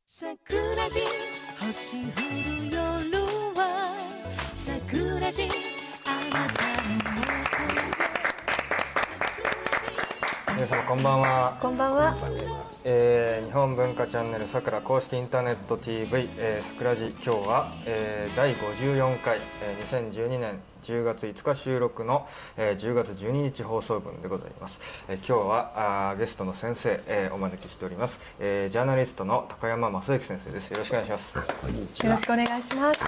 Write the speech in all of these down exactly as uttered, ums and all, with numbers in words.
桜地星降る夜は桜地あなたのもとへ。 皆様こんばんは。 こんばんは。 えー、日本文化チャンネルさくら公式インターネット ティーブイ、えー、さくらじ今日は、えー、だいごじゅうよんかい、えー、にせんじゅうにねんじゅうがついつか収録の、えー、じゅうがつじゅうににち放送分でございます。えー、今日はあゲストの先生、えー、お招きしております、えー、ジャーナリストの高山正幸先生です。よろしくお願いします。 こんにちは。よろしくお願いします。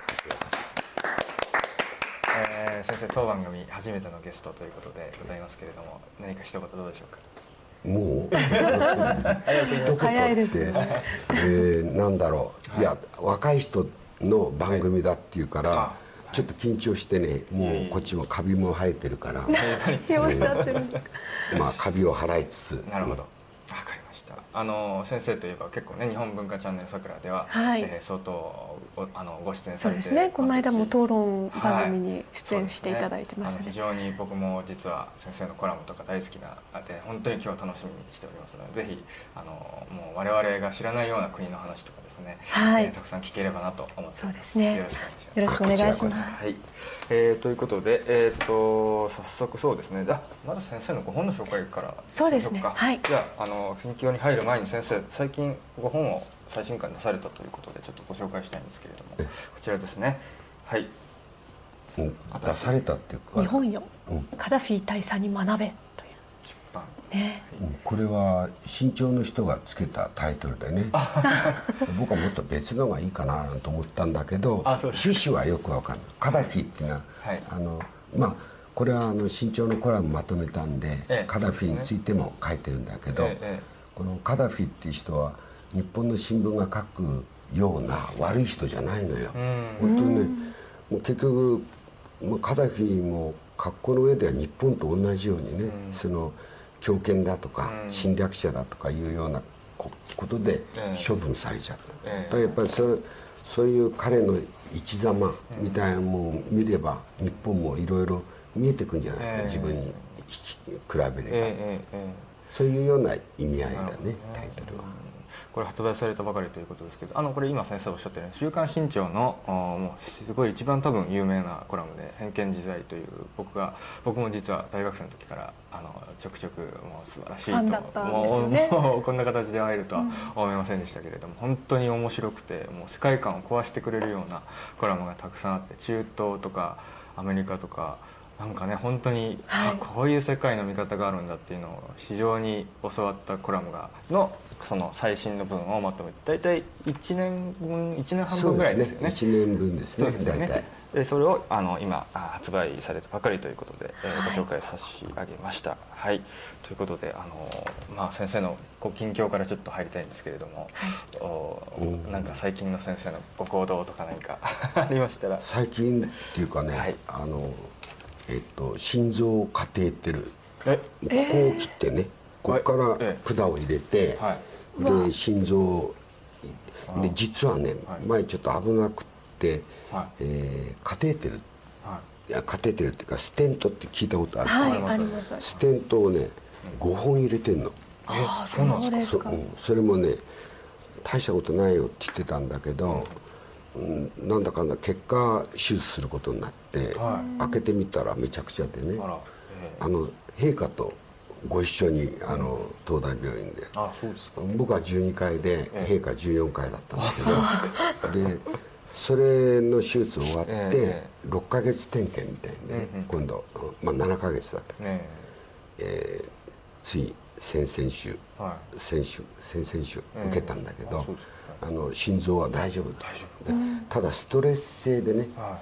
えー、先生、当番組初めてのゲストということでございますけれども、何か一言どうでしょうか。 もう一言って、ねえー、なんだろう、はい、いや若い人の番組だっていうから、はい、ちょっと緊張してね、もうこっちもカビも生えてるから、 何をおっしゃってるんですか。 まあカビを払いつつ。 なるほど、わかりました。あの先生といえば結構ね、日本文化チャンネルさくらでは、はい、えー、相当あのご出演されてますし、 そうですね、この間も討論番組に出演していただいてましたね。 はい、そうですね、あの非常に僕も実は先生のコラムとか大好きなで、本当に今日楽しみにしておりますので、ぜひあのもう我々が知らないような国の話とかですね、はい、えー、たくさん聞ければなと思っています。そうですね、よろしくお願いします。 よろしくお願いします。 はい、えー、ということで、えー、と早速そうですね、あまず先生のご本の紹介からそうですね、はい、 じゃあ、あの近況に入る前に先生、最近ご本を最新刊出されたということでちょっとご紹介したいんですけれども、こちらですね。はい、 うん、出されたっていうか、 日本よ、うん、カダフィ大佐に学べという出版、 ね、 うん、これは新潮の人がつけたタイトルでね僕はもっと別のがいいかなと思ったんだけど、趣旨はよくわかんない。カダフィっていうのは、はい、あのまあこれはあの新潮のコラムまとめたんで、ええ、カダフィについても書いてるんだけど、ええ、このカダフィっていう人は日本の新聞が書くような悪い人じゃないのよ。本当にね、もう結局カダフィも格好の上では日本と同じようにね、うん、その強権だとか、うん、侵略者だとかいうようなことで処分されちゃった、ええ、だからやっぱりそれそういう彼の生き様みたいなものを見れば、日本もいろいろ見えてくるんじゃないか、ええ、自分に比べれば、ええ、そういうような意味合いだね、タイトルは。 これ発売されたばかりということですけど、あのこれ今先生おっしゃったように週刊新潮のもうすごい一番多分有名なコラムで、偏見自在という、僕が僕も実は大学生の時からあのちょくちょくもう素晴らしいと、もう、ね、もうこんな形で会えるとは思いませんでしたけれども、うん、本当に面白くて、もう世界観を壊してくれるようなコラムがたくさんあって、中東とかアメリカとかなんかね、本当に、はい、あこういう世界の見方があるんだっていうのを非常に教わったコラムがのその最新の文をまとめて、大体いちねんぶんいちねんはんぶんぐらいですよね。 いちねんぶんですね、大体。 でそれをあの今発売されたばかりということで、えー、ご紹介させてあげました。はい、ということで、あの、まあ、先生のご近況からちょっと入りたいんですけれども、はい、おなんか最近の先生のご行動とか何かありましたら。 最近っていうかね、はい、あのえっと、心臓をカテーテル、ここを切ってね、ここから管を入れて、はい、で心臓で、実はね、はい、前ちょっと危なくって、はい、えー、カテーテル、はい、いやカテーテルっていうかステントって聞いたことある、はい、あります。ステントをねごほん入れてんの。 ああ、そうなんですか。 そ, それもね大したことないよって言ってたんだけど、うん、なんだかんだ結果手術することになって、はい、開けてみたらめちゃくちゃでね、あら、えー、あの陛下とご一緒にあの、うん、東大病院で、あ、そうですか。僕はじゅうにかいで、えー、陛下じゅうよんかいだったんだけどでそれの手術終わって、えー、ろっかげつ点検みたいにね、うんうん、今度、まあ、ななかげつだった、えーえー、つい先々週、はい、先週先々週受けたんだけど、えー、あの心臓は大丈夫、大丈夫、うん、ただストレス性でね、はい、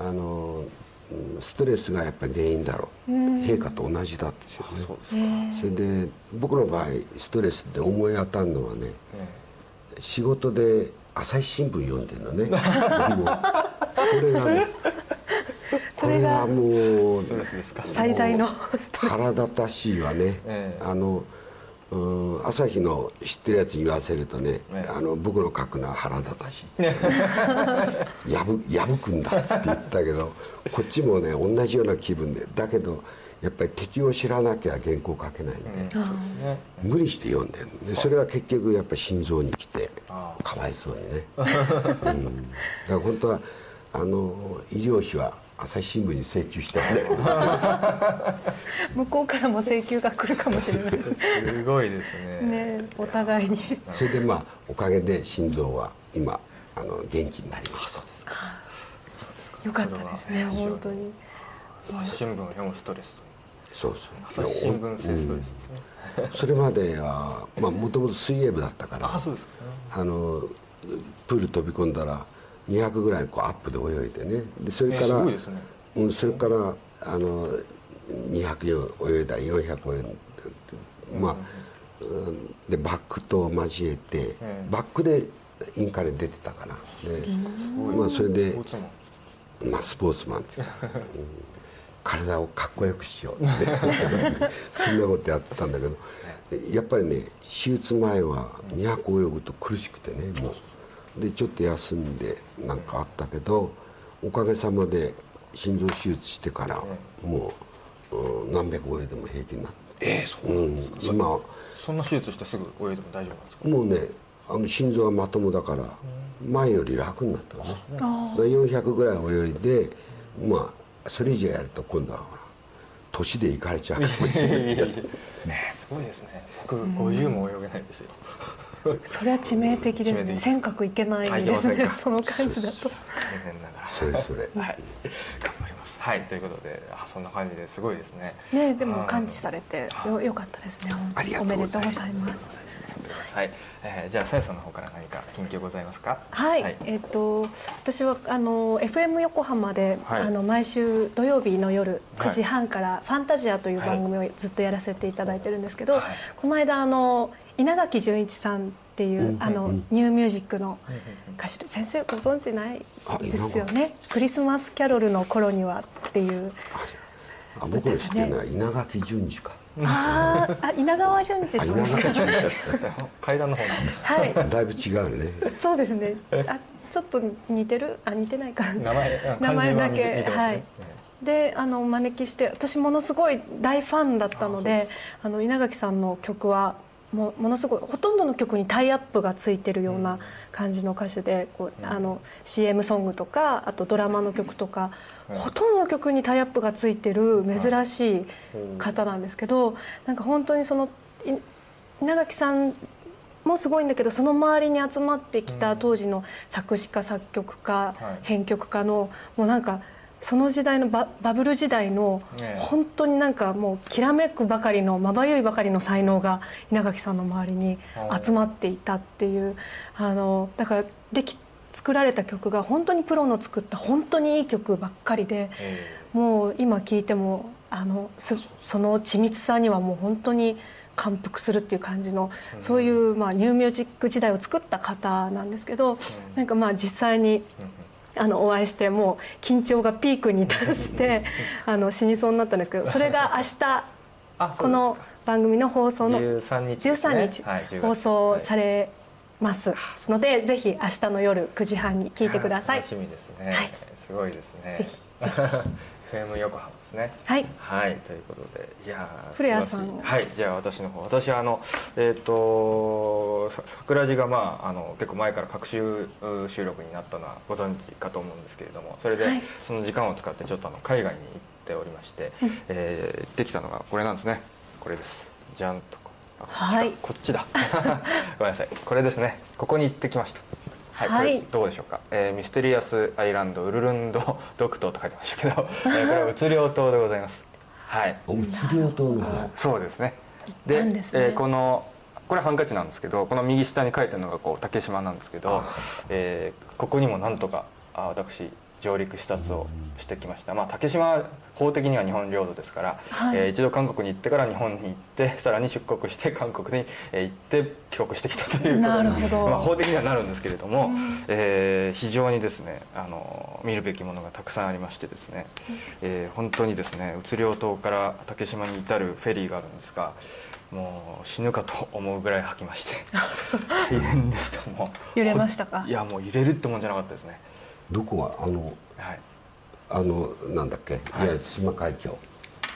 あのストレスがやっぱり原因だろう、うん、陛下と同じだって言うんですよね。それで僕の場合ストレスで思い当たるのはね、うん、仕事で朝日新聞読んでるのねもこれがねこれはもう最大のストレス、 腹立たしいわね、えー、あのうん朝日の知ってるやつに言わせるとね、えー、あの僕の書くのは腹立たしいやぶ破くんだっつって言ったけどこっちもね同じような気分で、だけどやっぱり敵を知らなきゃ原稿書けないんで、うんそうですね、無理して読んでるでそれは結局やっぱり心臓に来てかわいそうにね、うん、だから本当はあの医療費は朝日新聞に請求したんで向こうからも請求が来るかもしれないですすごいですねねお互いにそれでまあおかげで心臓は今あの元気になりました。 よかったですね本当に朝日新聞を読むストレスとそうそう朝日新聞性ストレスですね、 うん、それまではもともと水泳部だったからあそうですか、ね、 あのプール飛び込んだらにひゃくぐらいこうアップで泳いでねでそれから、えーすごいですね、うん、それからあのにひゃく泳いだりよんひゃく泳いだりまあ、うん、でバックと交えて、うん、バックでインカレ出てたかなで、まあ、それでまあスポーツマンっていう、うん、体をかっこよくしようってそんなことやってたんだけどやっぱりね手術前はにひゃく泳ぐと苦しくてねもうでちょっと休んでなんかあったけどおかげさまで心臓手術してからもう、うん、何百泳いでも平気になってえー、そうなんですか、うん、今そんな手術してすぐ泳いでも大丈夫なんですか。 もうねあの心臓がまともだから前より楽になったね、うん、よんひゃくぐらい泳いでまあそれ以上やると今度は年でいかれちゃうかもしれないねすごいですね僕ごじゅうも泳げないですよそれは致命的ですね尖閣いけないですねその感じだと残念ながらそれそれはい頑張りますはいということであそんな感じですごいですねねでも完治されて よ, よかったですねありがとうございます。 おめでとうございますはい、えー、じゃあさやさんの方から何か近況ございますか。 はい、はい、えっ、ー、と私はあの エフエム 横浜で、はい、あの毎週土曜日の夜くじはんからファンタジアという番組をずっとやらせていただいてるんですけど、はい、この間あの稲垣潤一さんっていう、うん、あの、うん、ニューミュージックの歌手で先生ご存知ないですよね。クリスマスキャロルの頃にはっていうあ僕の知ってるのは稲垣潤二かああ稲川淳二さんですか階段の方なんですはいだいぶ違うねそうですねあちょっと似てるあ似てないか名前名前だけはいであの招きして私ものすごい大ファンだったのであの稲垣さんの曲はも, ものすごいほとんどの曲にタイアップがついてるような感じの歌手でこうあの シーエム ソングとかあとドラマの曲とかほとんどの曲にタイアップがついてる珍しい方なんですけどなんか本当にその稲垣さんもすごいんだけどその周りに集まってきた当時の作詞家作曲家編曲家のもうなんかその時代の バ, バブル時代の本当になんかもうきらめくばかりのまばゆいばかりの才能が稲垣さんの周りに集まっていたっていうあのだからでき作られた曲が本当にプロの作った本当にいい曲ばっかりでもう今聴いてもあの そ, その緻密さにはもう本当に感服するっていう感じのそういうまあニューミュージック時代を作った方なんですけどなんかまあ実際にあのお会いしてもう緊張がピークに達してあの死にそうになったんですけどそれが明日この番組の放送のじゅうさんにちじゅうさんにち放送されますのでぜひ明日の夜くじはんに聞いてください。 楽しみですね、はい、すごいですねぜひぜひエフエム 横浜ですねはい、 はい、ということでいや古谷さんはいじゃあ私の方私はあのえっ、ー、と桜地がまああの結構前から隔週収録になったのはご存知かと思うんですけれどもそれでその時間を使ってちょっとあの海外に行っておりまして、はいえー、できたのがこれなんですねこれですじゃんとこっちはい、 こっちだごめんなさいこれですねここに行ってきましたはい、これどうでしょうか、えー、ミステリアスアイランドウルルンド独島と書いてましたけど、えー、これはうつりょう島でございますはい、 うつりょう島のそうですねで、ねえー、このこれハンカチなんですけどこの右下に書いてるのがこう竹島なんですけど、えー、ここにもなんとかあ私上陸視察をしてきました、まあ、竹島は法的には日本領土ですから、はいえー、一度韓国に行ってから日本に行ってさらに出国して韓国に行って帰国してきたということに、まあ、法的にはなるんですけれども、うんえー、非常にですねあの見るべきものがたくさんありましてですね、えー、本当にですねうつりょう島から竹島に至るフェリーがあるんですがもう死ぬかと思うぐらい吐きまして大変でしたもう揺れましたか。 いやもう揺れるってもんじゃなかったですね。 どこはあの、はい、あのなんだっけいわゆる対馬海峡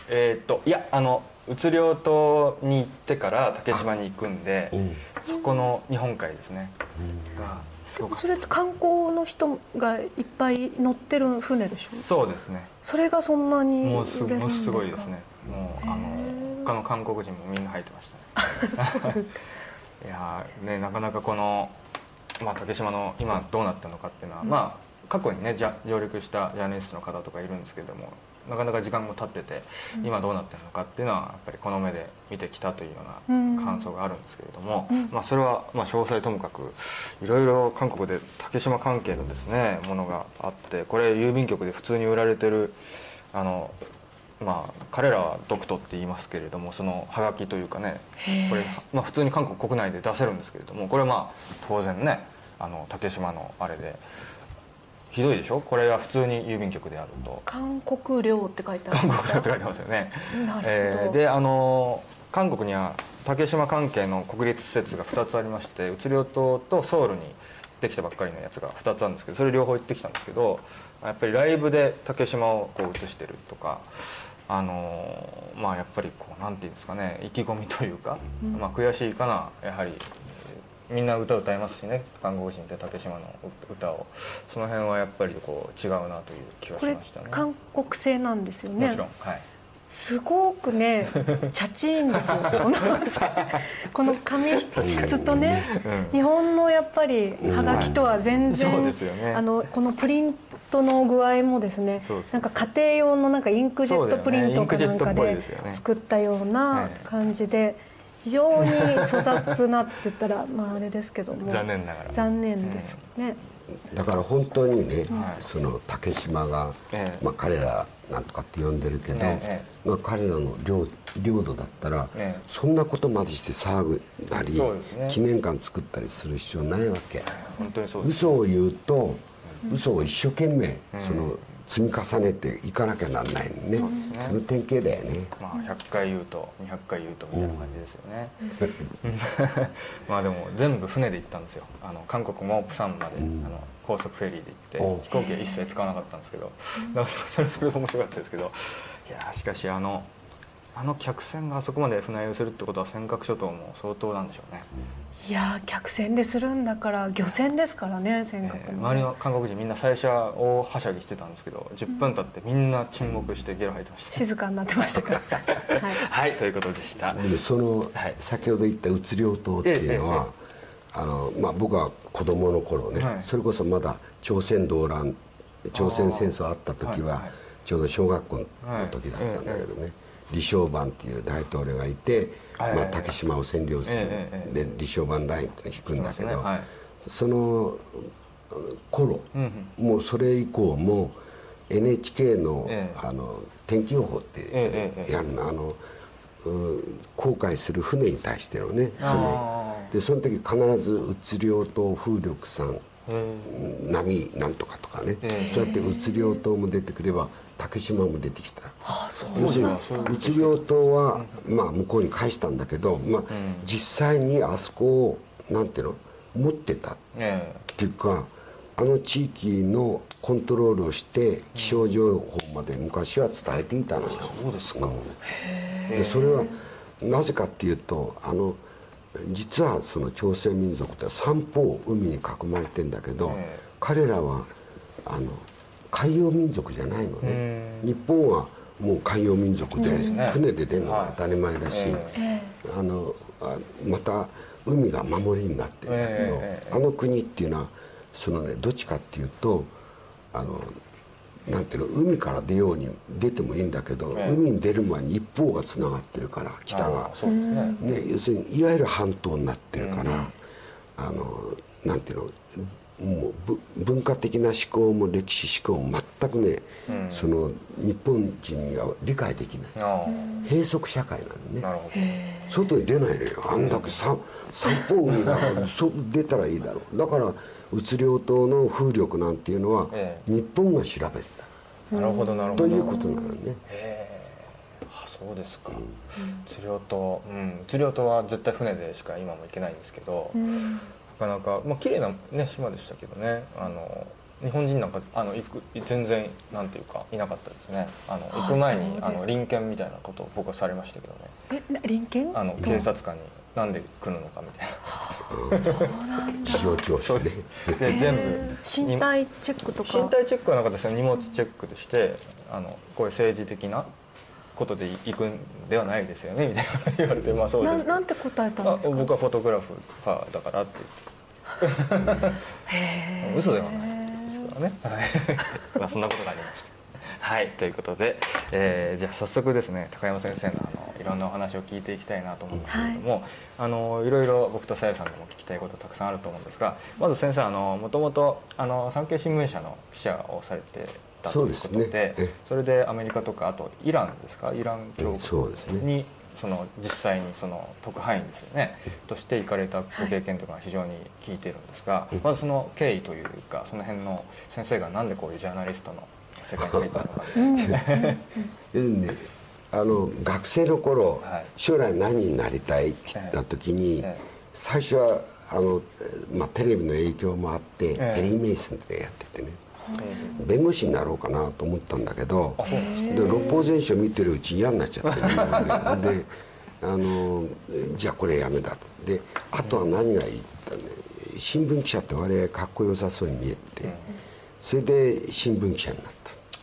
えー、っといやあのうつりょう島に行ってから竹島に行くんで、うん、そこの日本海ですね、うん、がすごくそれって観光の人がいっぱい乗ってる船でしょ。 そうですね。 それがそんなにもうすもうすごいですね。もうあの他の韓国人もみんな入ってましたね。そうですか。いやね、なかなかこの、まあ、竹島の今どうなったのかっていうのは、うん、まあ過去にねじゃ上陸したジャーナリストの方とかいるんですけれども、なかなか時間も経ってて、うん、今どうなってるのかっていうのはやっぱりこの目で見てきたというような感想があるんですけれども、うん、まあ、それはまあ詳細ともかくいろいろ韓国で竹島関係のですねものがあって、これ郵便局で普通に売られてるあのまあ彼らはドクトって言いますけれども、そのハガキというかね、これ、まあ、普通に韓国国内で出せるんですけれども、これはまあ当然ねあの竹島のあれでひどいでしょ。これが普通に郵便局であると韓国領って書いてあるんですか。 韓国領って書いてますよね。 なるほど。 えー、であの韓国には竹島関係の国立施設がふたつありまして、うつりょう島とソウルにできたばっかりのやつがふたつあるんですけど、それ両方行ってきたんですけど、やっぱりライブで竹島をこう映してるとか、あのまあやっぱりこうなんていうんですかね、意気込みというか、うん、まあ悔しいかな、やはりみんな歌歌いますしね、韓国人って竹島の歌を、その辺はやっぱりこう違うなという気はしましたね。 これ韓国製なんですよね。 もちろん、はい。 すごくねチャチいんですよこのこの紙質とね、うん、日本のやっぱりハガキとは全然、うん、そうですよね、あのこのプリントの具合もですね、そうそうそう、なんか家庭用のなんかインクジェットプリントかなんかで作ったような感じで、非常に粗雑なって言ったらまああれですけども、 残念ながら残念ですね。 だから本当にね、その竹島が、まあ、彼らなんとかって呼んでるけど、まあ、彼らの 領, 領土だったら、そんなことまでして騒ぐなり、記念館作ったりする必要ないわけ。 本当にそうです。 嘘を言うと、嘘を一生懸命その積み重ねていかなきゃなんないのね。そうですね。その典型だよね。 まあひゃっかい言うとにひゃっかい言うとみたいな感じですよね。うん、まあでも全部船で行ったんですよ。あの韓国もプサンまで、うん、あの高速フェリーで行って飛行機は一切使わなかったんですけど、だからそれそれで面白かったですけど、いやしかしあのあの客船があそこまで船酔いするってことは尖閣諸島も相当なんでしょうね。 いや客船でするんだから漁船ですからね、尖閣、 えー、周りの韓国人みんな最初は大はしゃぎしてたんですけど、じゅっぷん経ってみんな沈黙してゲロ吐いてました、 静かになってましたからはい、はい、ということでした。 でもその、はい、先ほど言ったうつりょう島っていうのは、えーえーあのまあ、僕は子供の頃ね、はい、それこそまだ朝鮮動乱朝鮮戦争あった時は、はいはい、ちょうど小学校の時だったんだけどね、はいえーえー李承晩っていう大統領がいて、まあ、竹島を占領する、で李承晩ラインって引くんだけど、その頃、もうそれ以降も エヌエイチケー の、あの天気予報ってやるの、あの航海する船に対してのね、そのでその時必ずうつりょう島風力さん波なんとかとかね、そうやってうつりょう島も出てくれば竹島も出てきた。要するにうつりょう島は、まあ、向こうに返したんだけど、まあ、実際にあそこをなんていうの持ってたっていうか、あの地域のコントロールをして気象情報まで昔は伝えていたのよ。 そうですか。 でそれはなぜかっていうと、あの実はその朝鮮民族って三方海に囲まれてんだけど、彼らはあの海洋民族じゃないのね。日本はもう海洋民族で船で出るのが当たり前だし、あのまた海が守りになってるんだけど、あの国っていうのはそのねどっちかっていうと、あのなんていうの、海から出ように出てもいいんだけど、海に出る前に一方がつながってるから、北がね、要するにいわゆる半島になってるから、あのなんていうの、もう文化的な思考も歴史思考も全くね、うん、その日本人には理解できない閉塞社会なのね。外に出ないのよ、あんだけ三方海だからそ出たらいいだろう。だからうつりょう島の風力なんていうのは、ええ、日本が調べてた。なるほどなるほど。 ということなのね。へえ、あ、そうですか。うつりょう島、うん、うつりょう島は絶対船でしか今も行けないんですけど。うん、なかなか、まあ綺麗なね島でしたけどね、あの日本人なんかあの行く全然なんていうかいなかったですね。あの行く前にあの臨検みたいなことを僕はされましたけどね。 え臨検？ あの警察官になんで来るのかみたいな。そうなんだ。 事情聴取で。 で全部身体チェックとか。 身体チェックはなかったですね。荷物チェックでしてあのこういう政治的なことで行くんではないですよねみたいなこと言われて、まあそうです。 な, なんて答えたんですか？ 僕はフォトグラファーだからって言って。へー。嘘ではないですからね。まあそんなことがありました。はい、ということで、えー、じゃあ早速ですね高山先生のあのいろんなお話を聞いていきたいなと思うんですけれども、はい、あのいろいろ僕とさやさんでも聞きたいことたくさんあると思うんですが、まず先生あのもともとあの産経新聞社の記者をされてたということ で, そ, で、ね、それでアメリカとかあとイランですかイラン教国にその実際にその特派員ですよねとして行かれたご経験というのは非常に聞いてるんですが、まずその経緯というかその辺の先生がなんでこういうジャーナリストの世界に入ったのかね、あの学生の頃、はい、将来何になりたいって言った時に、ええ、最初はあの、まあ、テレビの影響もあって、ええ、テレビメイソンでやっててね、え、弁護士になろうかなと思ったんだけど、で六法全書見てるうち嫌になっちゃって、ね、であのじゃあこれやめだと。であとは何がいいってね、新聞記者って割合かっこよさそうに見えて、それで新聞記者になった。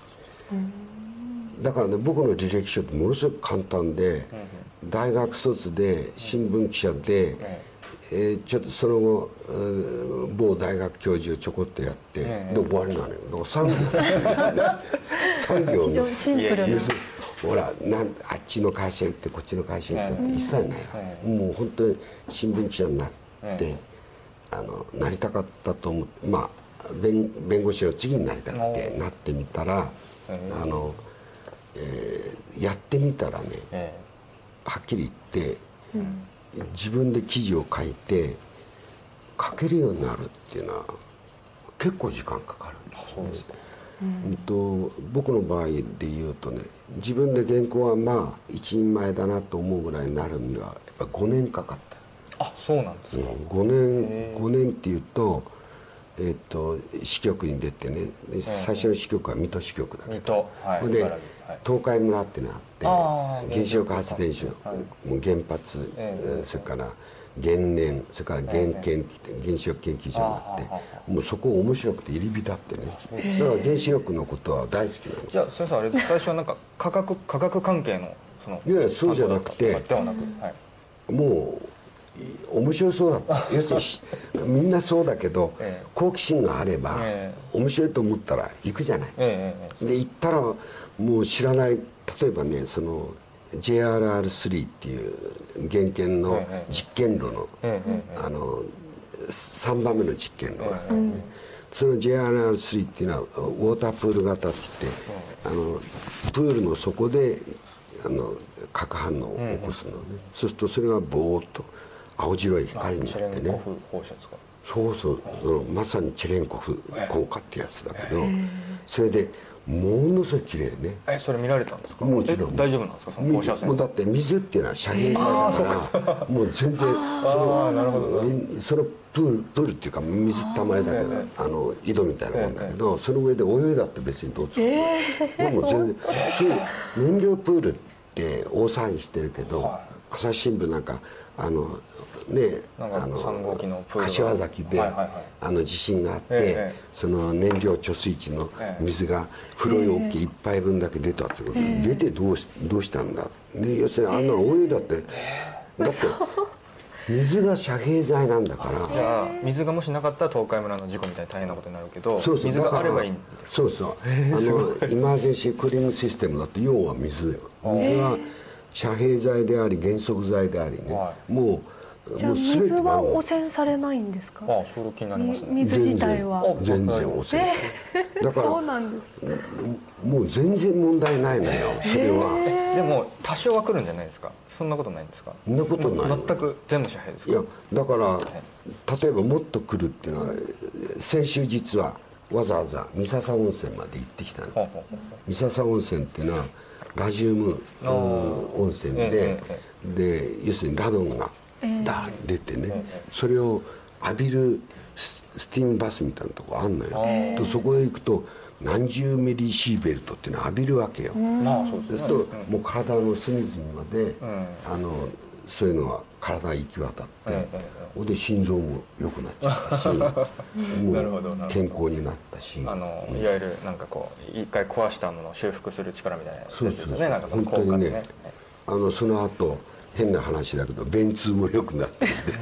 だからね僕の履歴書ってものすごく簡単で、大学卒で新聞記者で、えー、ちょっとその後某大学教授をちょこっとやって、で終わりなのよ。だから産業産業の非常にシンプルなほらなんあっちの会社行ってこっちの会社行ってって一切ないよ。もう本当に新聞記者になってあのなりたかったと思って、まあ弁, 弁護士の次になりたくてなってみたら、あの、えー、やってみたらね、えー、はっきり言って、うん、自分で記事を書いて書けるようになるっていうのは結構時間かかるんです。そうですか。うんと僕の場合で言うとね、自分で原稿はまあ一人前だなと思うぐらいになるにはやっぱごねんかかった。あ、そうなんですか。うん、ごねんごねんっていうと。えー、と支局に出てね、最初の支局は水戸支局だけど、はい、で東海村っていうのがあって原子力発電所、はい、原発、えー、それから原燃、それから原研って原子力研究所があって、もうそこ面白くて入り浸ってね、だから原子力のことは大好きなの。 じゃあ先生あれ最初はなんか科学科学関係のそのいやそうじゃなくてではなく、はい、もう面白そうだった要するにみんなそうだけど、ええ、好奇心があれば、ええ、面白いと思ったら行くじゃない、ええ、で行ったらもう知らない、例えばねその ジェイアールアールスリー っていう原研の実験炉の、ええ、あのさんばんめの実験炉があって、ね、その ジェイアールアールスリー っていうのはウォータープール型って言って、あのプールの底であの核反応を起こすのね、そうするとそれがボーッと青白い光になってね、そうそう、そのまさにチェレンコフ効果ってやつだけど、それでものすごい綺麗ね。 えそれ見られたんですか。 もちろん大丈夫なんですかその放射線。 もうだって水っていうのは遮蔽剤だからもう全然そのなるほどそのプールプールっていうか水たまりだけど、あの井戸みたいなもんだけど、その上で泳いだって別にどうつくの、もう全然そういう燃料プールって大騒ぎしてるけど、朝日新聞なんかあのね、あの柏崎であの地震があって、その燃料貯水池の水が風呂桶一杯分だけ出たってことで、出てどうしどうしたんだ、ね、要するにあんなの泳いだって、だって水が遮蔽剤なんだから。 じゃあ水がもしなかったら東海村の事故みたいに大変なことになるけど、そうそう水があればいいんですか。 そうそう、あのイマージェンシークーリングシステムだって要は水よ。水は遮蔽剤であり減速剤でありね、はい、もうじゃあ水は汚染されないんですか。 ああ、それ気になりますね。 水自体は全然汚染されない、えー、だからそうなんです、 もう全然問題ないのよ、えー、それは、 えー、でも多少は来るんじゃないですか。そんなことないんですか。 そんなことない、 全く全部遮蔽ですか。 いやだから、はい、例えばもっと来るっていうのは先週実はわざわざ三笹温泉まで行ってきたの。三笹温泉っていうのはラジウム温泉で、で要するにラドンがダーッ出てね、それを浴びるス, スティームバスみたいなとこあんのよ。とそこへ行くと何十ミリシーベルトっていうのを浴びるわけよ。 まあそうですね。 そうするともう体の隅々まで、うん、あのそういうのが体行き渡って、えええ、で心臓も良くなっちゃったしもう健康になったし、 あのいわゆるなんかこう一回壊したものを修復する力みたいなやつですよね。なんかその効果でね。本当にね、 あのその後変な話だけど便通も良くなってきて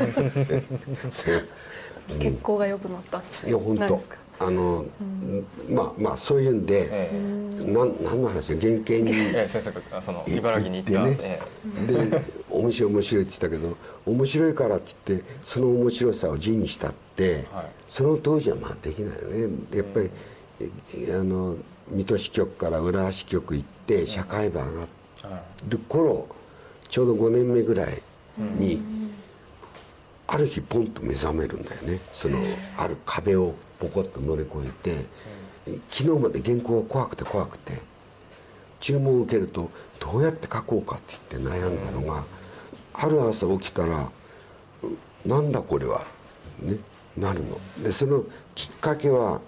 血行が良くなったんじゃないですか。いや本当あの、うん、まあまあそういうんで、ええ、な何の話が原型に、 ええ、先生がその茨城に行ってね、ええ、で面白い面白いって言ったけど面白いからって言ってその面白さを字にしたって、はい、その当時はまあできないよね。やっぱり、うん、あの水戸支局から浦和支局行って社会部上がる頃、うん、ちょうどごねんめぐらいに、うん、ある日ポンと目覚めるんだよね。そのある壁をポコッと乗り越えて、うん、昨日まで原稿が怖くて怖くて注文を受けるとどうやって書こうかって言って悩んだのが、うん、ある朝起きたらなんだこれはねなるので、そのきっかけは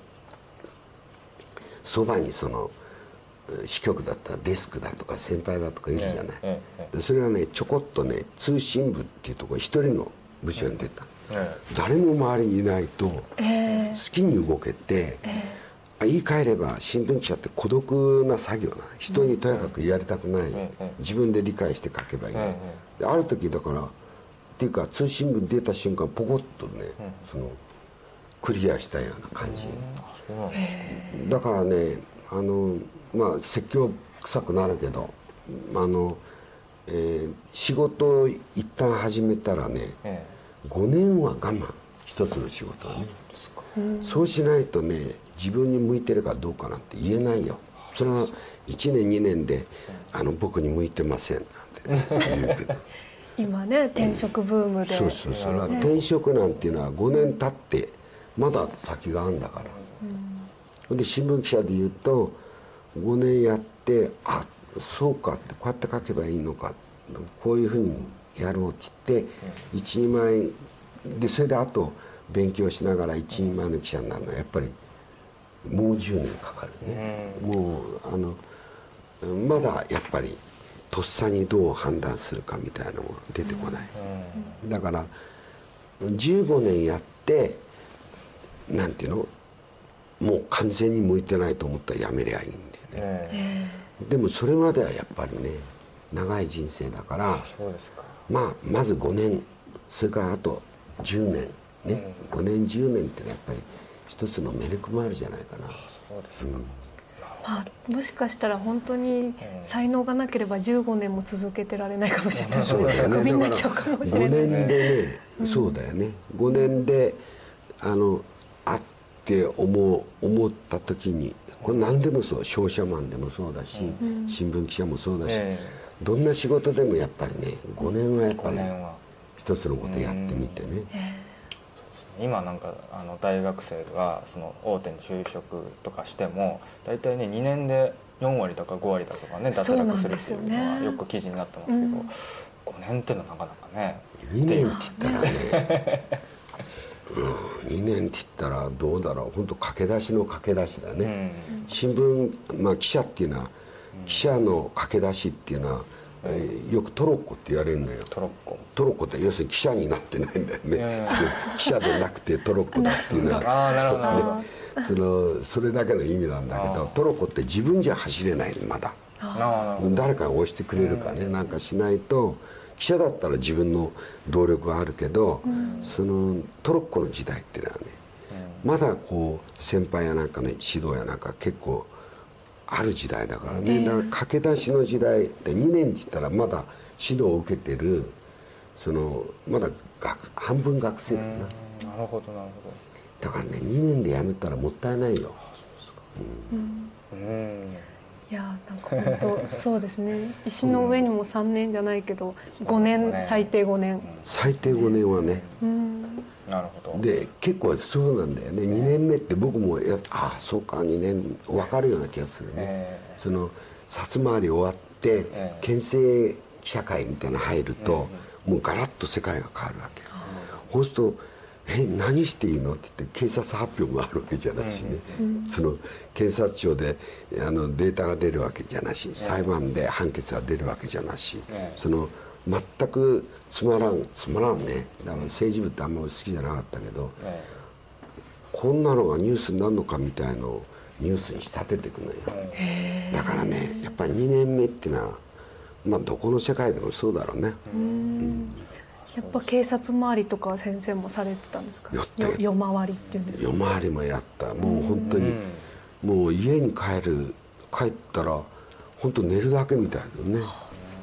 そばにその支局だったらデスクだとか先輩だとかいるじゃない、えええ、でそれはねちょこっとね通信部っていうところ一人の部署に出た、ええ、誰も周りにいないと好きに動けて、ええ、言い換えれば新聞記者って孤独な作業な人にとやかくやりたくない、うん、自分で理解して書けばいい、うん、である時だからっていうか通信部に出た瞬間ポコッとね、うん、そのクリアしたような感じ、うん、だからねあのまあ説教臭くなるけどあの、えー、仕事を一旦始めたらね、ええごねんは我慢一つの仕事はね、そうしないとね自分に向いてるかどうかなんて言えないよ。それはいちねんにねんであの僕に向いてませんなんて、ね、言うけど今ね転職ブームで、 うん、そうそうそれは転職なんていうのはごねん経ってまだ先があるんだから、うん、で新聞記者で言うとごねんやってあそうかってこうやって書けばいいのかこういうふうにやろうって言って一人前でそれであと勉強しながら一人前の記者になるのはやっぱりもうじゅうねんかかるね。もうあのまだやっぱりとっさにどう判断するかみたいなのも出てこない。だからじゅうごねんやってなんていうのもう完全に向いてないと思ったらやめりゃいいんだよね。でもそれまではやっぱりね長い人生だから、 そうですか。 まあまずごねんそれからあとじゅうねんね、うん、ごねんじゅうねんってやっぱり一つのメリットもあるじゃないかな。 そうですか、うん、 まあ、もしかしたら本当に才能がなければじゅうごねんも続けてられないかもしれない、うん、そうだよね、クビになっちゃうかもしれない。 ごねんでね、うん、そうだよねごねんであのあって思う思った時にこれ何でもそう商社マンでもそうだし、うん、新聞記者もそうだし、えーどんな仕事でもやっぱりねごねんはやっぱり一つのことやってみてね。 今なんかあの大学生がその大手に就職とかしても大体ねにねんでよんわりとかごわりだとかね脱落するっていうのはよく記事になってますけど、うん、ごねんっていうのはなかなかねにねんって言ったらねうん、にねんって言ったらどうだろう本当駆け出しの駆け出しだね、うん、新聞、まあ、記者っていうのは記者の駆け出しっていうのは、えー、よくトロッコって言われるのよ。 トロッコトロッコって要するに記者になってないんだよね。その記者でなくてトロッコだっていうのはあなるほどなるほどそのそれだけの意味なんだけどトロッコって自分じゃ走れないまだ誰かが押してくれるかねなんかしないと記者だったら自分の動力はあるけど、うん、そのトロッコの時代っていうのはね、うん、まだこう先輩やなんかの指導やなんか結構ある時代だからね、だから駆け出しの時代ってにねんって言ったらまだ指導を受けてるそのまだ学半分学生だな。なるほどなるほど。だからねにねんで辞めたらもったいないよ。そうですか。うん。うんいやなんか本当そうですね石の上にもさんねんじゃないけどごねん最低ごねん最低ごねんはね、 うん、 なるほどで結構そうなんだよねにねんめって僕もやああそうかにねん分かるような気がするね、えー、その札回り終わって憲政社会みたいなの入ると、えー、もうガラッと世界が変わるわけ、うん、そうするとえ何していいのって言って警察発表があるわけじゃなしね、うん、その検察庁であのデータが出るわけじゃなし、裁判で判決が出るわけじゃなし、うん、その全くつまらんつまらんね。だから政治部ってあんまり好きじゃなかったけど、うん、こんなのがニュースになるのかみたいのをニュースに仕立てていくのよ。だからねやっぱりにねんめっていうのはまあどこの世界でもそうだろうね。うん、 やっぱ警察周りとかは先生もされてたんですか？夜回りっていうんですか？ 夜回りもやった。もう本当にもう家に帰る帰ったら本当寝るだけみたいなね。うん、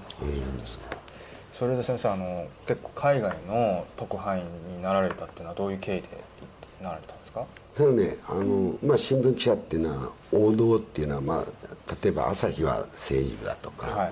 それで先生あの結構海外の特派員になられたっていうのはどういう経緯でなられたんですか？ それねあの、まあ、新聞記者っていうのは王道っていうのは、まあ、例えば朝日は政治部だとか、はい、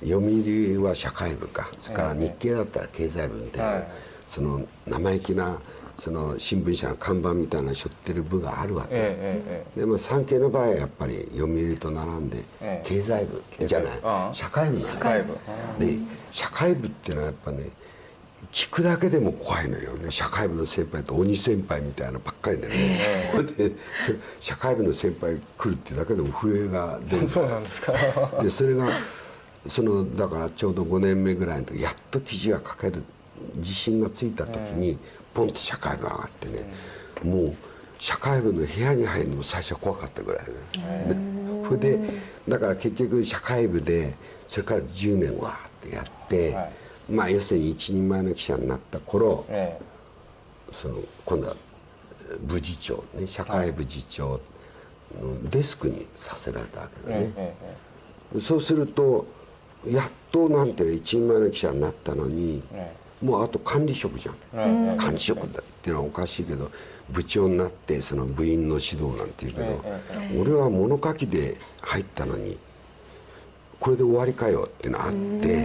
読売は社会部か、それから日経だったら経済部みたいな、はい、その生意気なその新聞社の看板みたいなのを背負ってる部があるわけ、ええ、でも産経の場合はやっぱり読売と並んで経済部、ええ、じゃない社会部なんだよ。で社会部っていうのはやっぱね聞くだけでも怖いのよね。社会部の先輩と鬼先輩みたいなばっかりでね、えー、で社会部の先輩来るっていうだけでも震えが出る。 そうなんですか。 でそれがそのだからちょうどごねんめぐらいの時やっと記事が書ける自信がついた時にポンと社会部上がってね、うん、もう社会部の部屋に入るのも最初怖かったぐらいね。それでだから結局社会部でそれからじゅうねんわーってやって、はい、まあ要するに一人前の記者になった頃、ええ、その今度は部次長ね社会部次長のデスクにさせられたわけだね、ええ、そうするとやっとなんていうの一人前の記者になったのに、ええ、もうあと管理職じゃん、ええ、管理職だっていうのはおかしいけど部長になってその部員の指導なんていうけど、ええ、俺は物書きで入ったのにこれで終わりかよってのがあって、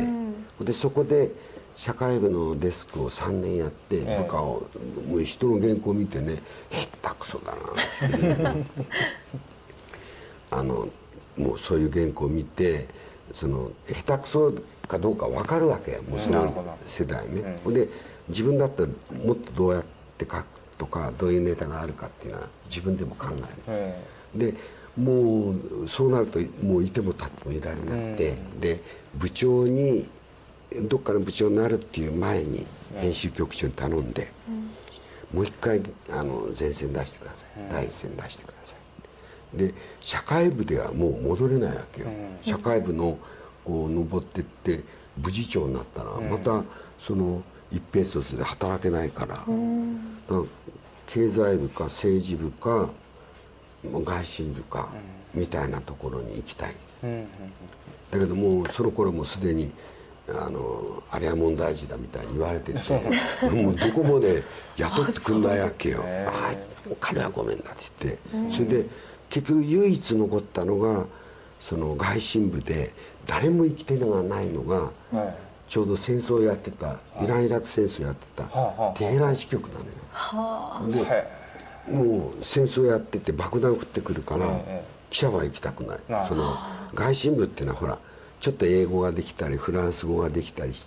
でそこで社会部のデスクをさんねんやって部下を、もう人の原稿を見てねへったくそだなってあのもうそういう原稿を見てその下手くそかどうか分かるわけよもうその世代ね、うん、で自分だったらもっとどうやって書くとかどういうネタがあるかっていうのは自分でも考える、うん、でもうそうなるともういても立ってもいられなくて、うん、で部長にどっかの部長になるっていう前に編集局長に頼んで、うん、もう一回あの前線出してください、うん、第一線出してください。で社会部ではもう戻れないわけよ、うん、社会部のこう登ってって部次長になったらまたその一平卒で働けないから、うん、だから経済部か政治部か外信部かみたいなところに行きたい、うん、だけどもうその頃もすでにあのあれは問題児だみたいに言われててもうどこもね雇ってくんないわけよ。ああ彼はごめんだって言って、それで結局唯一残ったのがその外信部で誰も生きてるのがないのが、はい、ちょうど戦争をやってた、はい、イラン・イラク戦争やってた、はい、テヘラン支局なのよ、はい、でもう戦争やってて爆弾降ってくるから、はい、記者は行きたくない、はい、その外信部っていうのはほらちょっと英語ができたりフランス語ができたりして、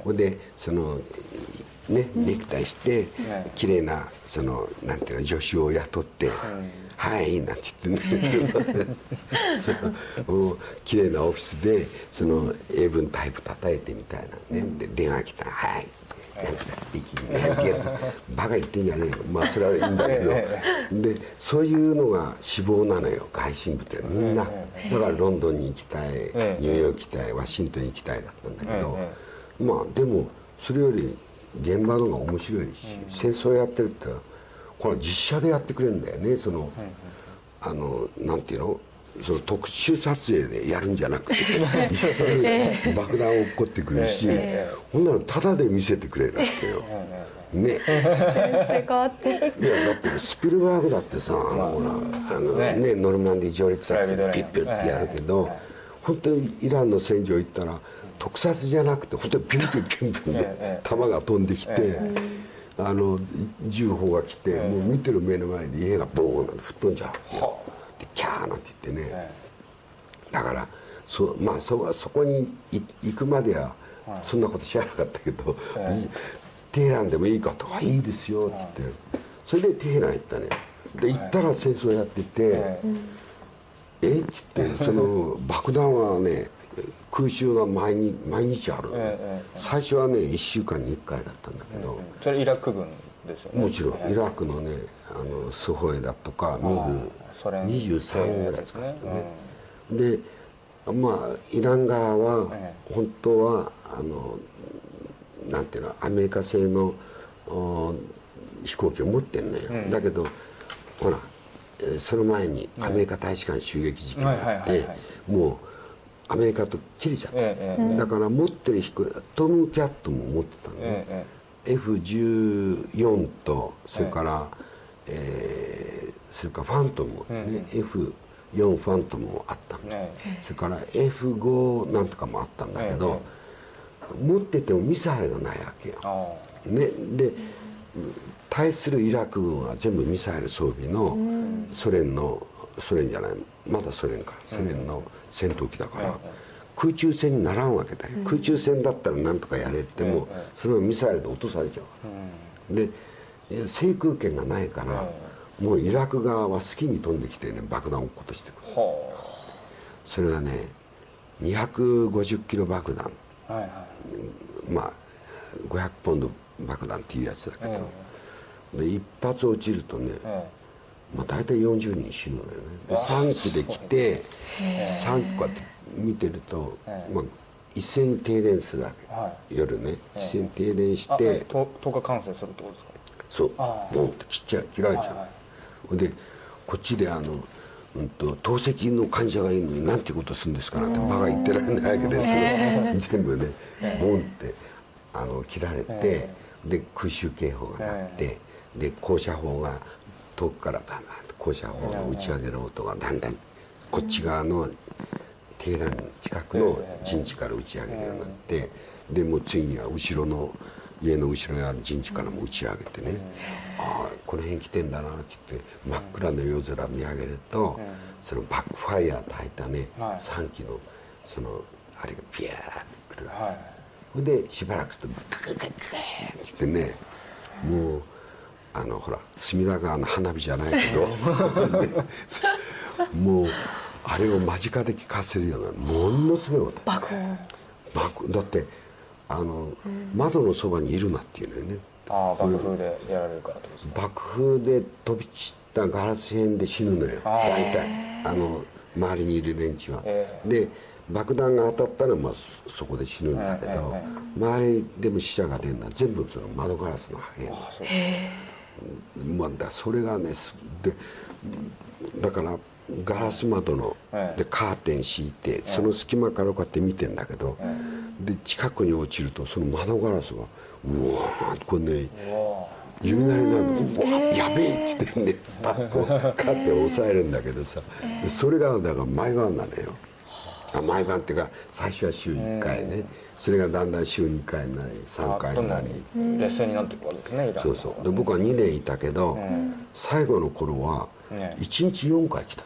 ほんでそのねネクタイして綺麗なそのなんていうの助手を雇って「はい」なんて言ってねその綺麗なオフィスでその英文タイプ叩いてみたいなねで電話来たら「はい」なんかスピーキングねってやるバカ言ってんじゃねえよまあそれはいいんだけどでそういうのが志望なのよ外信部ってみんなだからロンドンに行きたいニューヨーク行きたいワシントンに行きたいだったんだけどまあでもそれより現場の方が面白いし戦争やってるってこれは実写でやってくれるんだよねそのあのなんていうのその特殊撮影でやるんじゃなくて実際に爆弾を落っこってくるし、ほんならタダで見せてくれるわけよ。ね。 変わってる。 いやだってスピルバーグだってさあのほらあのねノルマンディー上陸作戦でピッピュッってやるけど本当にイランの戦場行ったら特撮じゃなくて本当にピュンピュンピュンピュンで弾が飛んできて。あの銃砲が来てもう見てる目の前で家がボーンなんて吹っ飛んじゃう。キャーなんて言ってね、はい、だからそ,、まあ、そ, そこに行くまではそんなこと知らなかったけど、はい、 テヘランでもいいかとか、いいですよっつって、それでテヘラン行ったね。で行ったら戦争やってて、えっつってその爆弾はね空襲が毎日毎日ある、最初はねいっしゅうかんにいっかいだったんだけど、 それイラク軍ですよね。 もちろんイラクのねあのスホエだとかミグにじゅうさんぐらいですかね。でまあイラン側は本当はあのなんていうのアメリカ製の飛行機を持ってんのよ、うん、だけどほらその前にアメリカ大使館襲撃事件があってもうアメリカと切れちゃった、ええ、だから持ってる飛行機トムキャットも持ってたのね、ええ、エフじゅうよん とそれから、ええー、それからファントム、ね、エフよん ファントムもあったの、ええ、それから エフご なんとかもあったんだけど、ええ、持っててもミサイルがないわけよ、ね、で対するイラク軍は全部ミサイル装備のソ連のソ連じゃないまだソ連かソ連の戦闘機だから空中戦にならんわけだよ、空中戦だったらなんとかやれってもそれをミサイルで落とされちゃうからで制空権がないからもうイラク側は好きに飛んできてね爆弾を落っことしてくる、それはねにひゃくごじゅっキロ爆弾、まあごひゃくポンド爆弾っていうやつだけど、で一発落ちるとね、まあ、大体よんじゅうにん死ぬのよね。でさんきで来てさんきこうやって見てると、まあ、一斉に停電するわけ、夜ね一斉に停電してとおか感染するってことですか。 そうボンって切っちゃう切られちゃう、でこっちであのうんと透析の患者がいるのになんていうことするんですかなんてバカ言ってられないわけですよ、全部ねボンってあの切られて、で空襲警報が鳴って、で高射砲が遠くからバンバンと高射砲の打ち上げる音がだんだんこっち側のテヘラン近くの陣地から打ち上げるようになって、でもう次には後ろの家の後ろにある陣地からも打ち上げてね、ああこの辺来てんだなっつって真っ暗な夜空見上げると、そのバックファイヤー焚いたねさんきのそのあれがピヤーってくるわけ。それでしばらくするとグググググーってねもうあのほら隅田川の花火じゃないけどもうあれを間近で聞かせるようなものすごい音爆音爆だってあの、うん、窓のそばにいるなっていうのよね。 ああ爆風でやられるからってことですか。 爆風で飛び散ったガラス片で死ぬのよ大体あの周りにいる連中は。で爆弾が当たったらまあそこで死ぬんだけど、周りでも死者が出るのは全部その窓ガラスの破片で、まあ、だそれがねでだからガラス窓のでカーテン敷いてその隙間からこうやって見てんだけど、で近くに落ちるとその窓ガラスがうわーってこれね弓なりなんでうわやべえっつってねパッこうカーテンを押さえるんだけどさ、でそれがだから毎晩なのよ。毎晩っていうか最初は週いっかいね、それがだんだん週にかいになりさんかいになり劣勢になっていくわけですね。 そうそうで僕はにねんいたけど、最後の頃はいちにちよんかい来たね。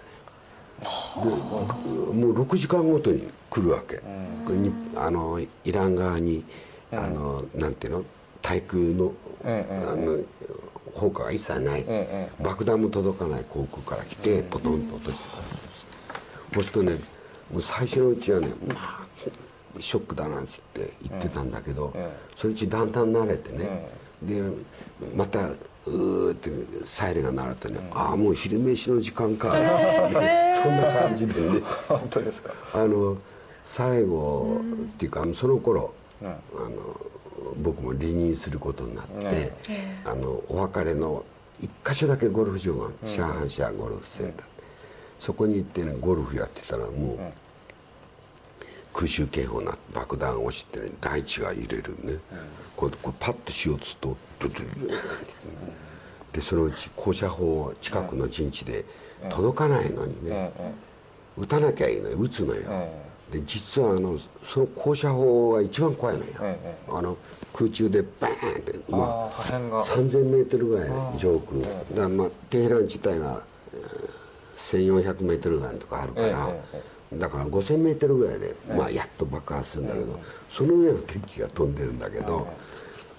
でもうろくじかんごとに来るわけ、あのイラン側にあのなんていうの対空のあの砲火が一切ない、爆弾も届かない航空から来てポトンと落としてくる。そうするとねもう最初のうちはね、まあ、ショックだなんつって言ってたんだけど、そのうちだんだん慣れてね、でまたうーってサイレンが鳴るとね、ああもう昼飯の時間かって、そんな感じでね本当ですか。あの最後っていうかあのその頃、あの僕も離任することになって、あのお別れの一箇所だけゴルフ場がシャーハンシャーゴルフセンター、そこに行ってねゴルフやってたらもう空襲警報な爆弾を押してね大地が揺れるね、こうこうパッとしようとするとドドドドドってでそのうち高射砲近くの陣地で届かないのにね撃たなきゃいいのよ撃つのよ。で実はあのその高射砲が一番怖いのよ。あの空中でバーンってまあさんぜんメートルぐらい上空だからまあテヘラン自体がせんよんひゃくメートルぐらいのとこあるから、だからごせんメートルぐらいで、まあ、やっと爆発するんだけど、その上を敵機が飛んでるんだけど、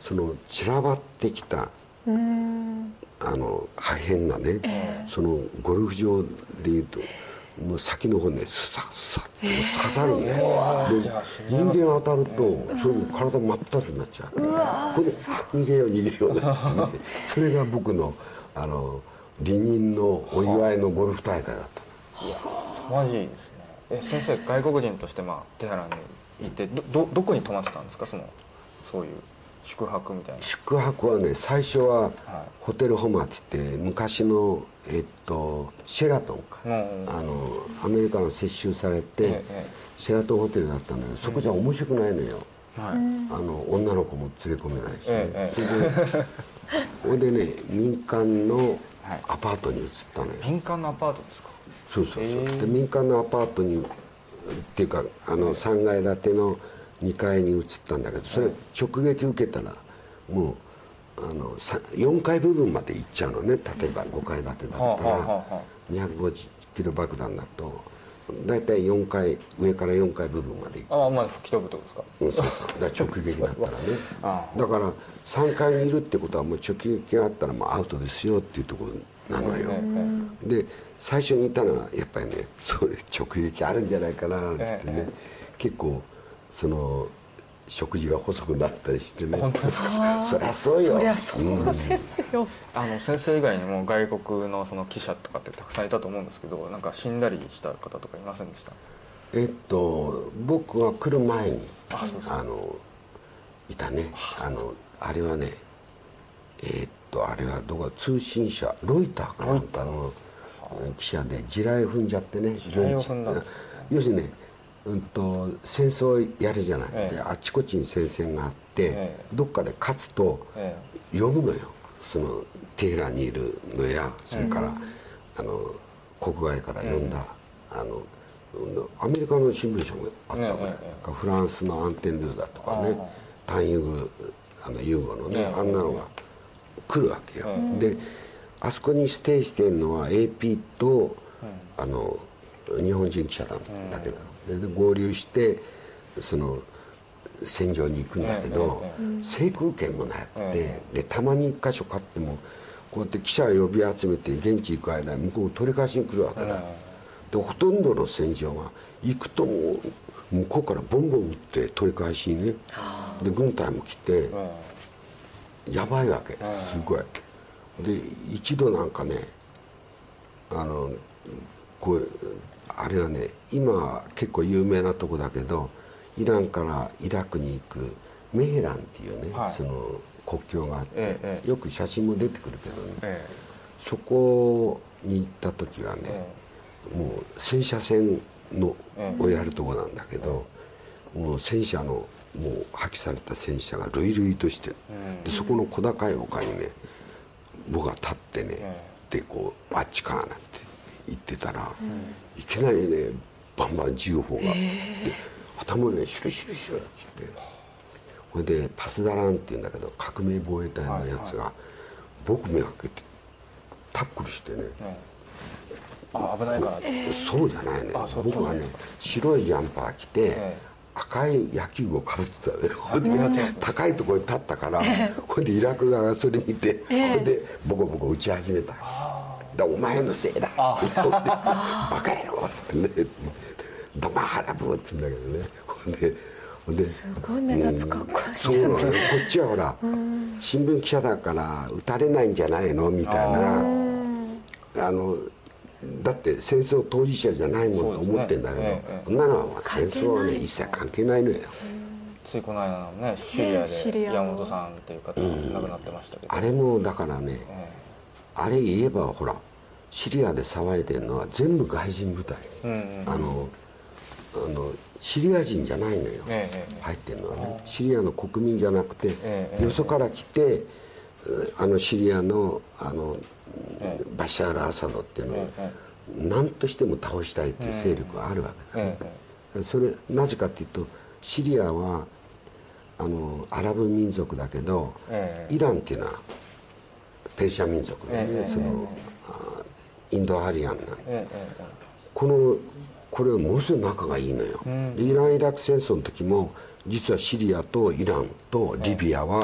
その散らばってきたあの破片がね、えー、そのゴルフ場でいうともう先の方ねスサスサって刺さるんね、えー、で人間当たると、えー、それも体真っ二つになっちゃう、うわこれで逃げよう逃げようなんて、ね、それが僕のあの離任のお祝いのゴルフ大会だったの。マジですね。え先生外国人としてまあテヘランに行ってどどどこに泊まってたんですか、そのそういう宿泊みたいな。 宿泊はね最初はホテルホマって言って昔のえっとシェラトンか、うんうん、あのアメリカが接収されて、ええ、シェラトンホテルだったんだけどそこじゃ面白くないのよ、はい、あの女の子も連れ込めないし、ねええ、それでそれでね民間のアパートに移ったのよ。 民間のアパートですか。 そうそうそう、えー、で民間のアパートにっていうかあのさんがい建てのにかいに移ったんだけどそれ直撃受けたらもうあのよんかい部分まで行っちゃうのね。例えばごかい建てだったらにひゃくごじゅっキロ爆弾だと大体よんかい上からよんかい部分まで行く。 ああまあ吹き飛ぶってことですか。 うんそうそうだから直撃だったらねだからさんかいにいるってことはもう直撃があったらもうアウトですよっていうところなのよ。で最初にいたのはやっぱりねそういう直撃あるんじゃないかななんつってね結構その食事が細くなったりしてね。 本当ですか。 そりゃそうよ。 そりゃそうですよ、うん、 あの先生以外にも外国のその記者とかってたくさんいたと思うんですけどなんか死んだりした方とかいませんでした？ えっと僕が来る前にああのいたね。あのあれはねえー、っとあれはどこ通信社ロイターかなんかの記者で地雷を踏んじゃってね。 地雷を踏んだんですか。 要するにねうんと戦争やるじゃない、ええ、であちこちに戦線があって、ええ、どっかで勝つと呼ぶのよ、そのテヘランにいるのやそれから、ええ、あの国外から呼んだ、ええ、あのアメリカの新聞社もあったぐらい、ええ、フランスのアンテンルーだとかねタンユグあのユーゴのね、ええ、あんなのが来るわけよ、ええ、であそこにステイしてるのは エーピー と、ええ、あの日本人記者なんだけど、ええ、で合流してその戦場に行くんだけど、ええええ、制空権もなくて、ええ、でたまに一箇所勝ってもこうやって記者を呼び集めて現地行く間に向こう取り返しに来るわけだ、ええ、でほとんどの戦場は行くともう向こうからボンボン撃って取り返しにね、で軍隊も来て、ええ、やばいわけすごい。で一度なんかねあのこうあれはね今結構有名なとこだけどイランからイラクに行くメヘランっていうね、はい、その国境があって、ええ、よく写真も出てくるけどね、ええ、そこに行った時はね、ええ、もう戦車戦のをやるとこなんだけど、ええ、もう戦車のもう破棄された戦車が類々として、うん、でそこの小高い丘にね僕が立ってね、ええ、でこうあっちかなんて言ってたら、うん、いきなりねバンバン銃砲が、えー、で頭ねシュルシュルシュルって言ってほいでパスダランっていうんだけど革命防衛隊のやつが、はいはい、僕めがけてタックルしてね、 うん、あ危ないからって、 えー、そうじゃないね僕はね白いジャンパー着て、えー赤い野球部をかぶってたね。ほんで高いところに立ったから、ほんでイラク側がそれ見て、ほんでボコボコ撃ち始めた。だお前のせいだっつって、バカ野郎ってね、ダマハラブーって言うんだけどね。ほんで、ほんで、 すごい目立つ格好してる。 そうなのよ。こっちはほら、新聞記者だから撃たれないんじゃないのみたいな、あの。だって戦争当事者じゃないもんと思ってんだけど、ねええ、そんなのは戦争はね一切関係ないのよ。 ついこの間のねシリアで山本さんっていう方が亡くなってましたけど、 うん、あれもだからね、ええ、あれ言えばほらシリアで騒いでるのは全部外人部隊、うんうん、あのあのシリア人じゃないのよ、ええ、入ってるのはねシリアの国民じゃなくて、ええ、よそから来てあのシリアのあのバシャール・アサドっていうのを何としても倒したいっていう勢力があるわけだね。それなぜかっていうとシリアはあのアラブ民族だけどイランっていうのはペルシャ民族でねそのインドアリアンなんでこのこれはものすごい仲がいいのよ。イラン・イラク戦争の時も実はシリアとイランとリビアは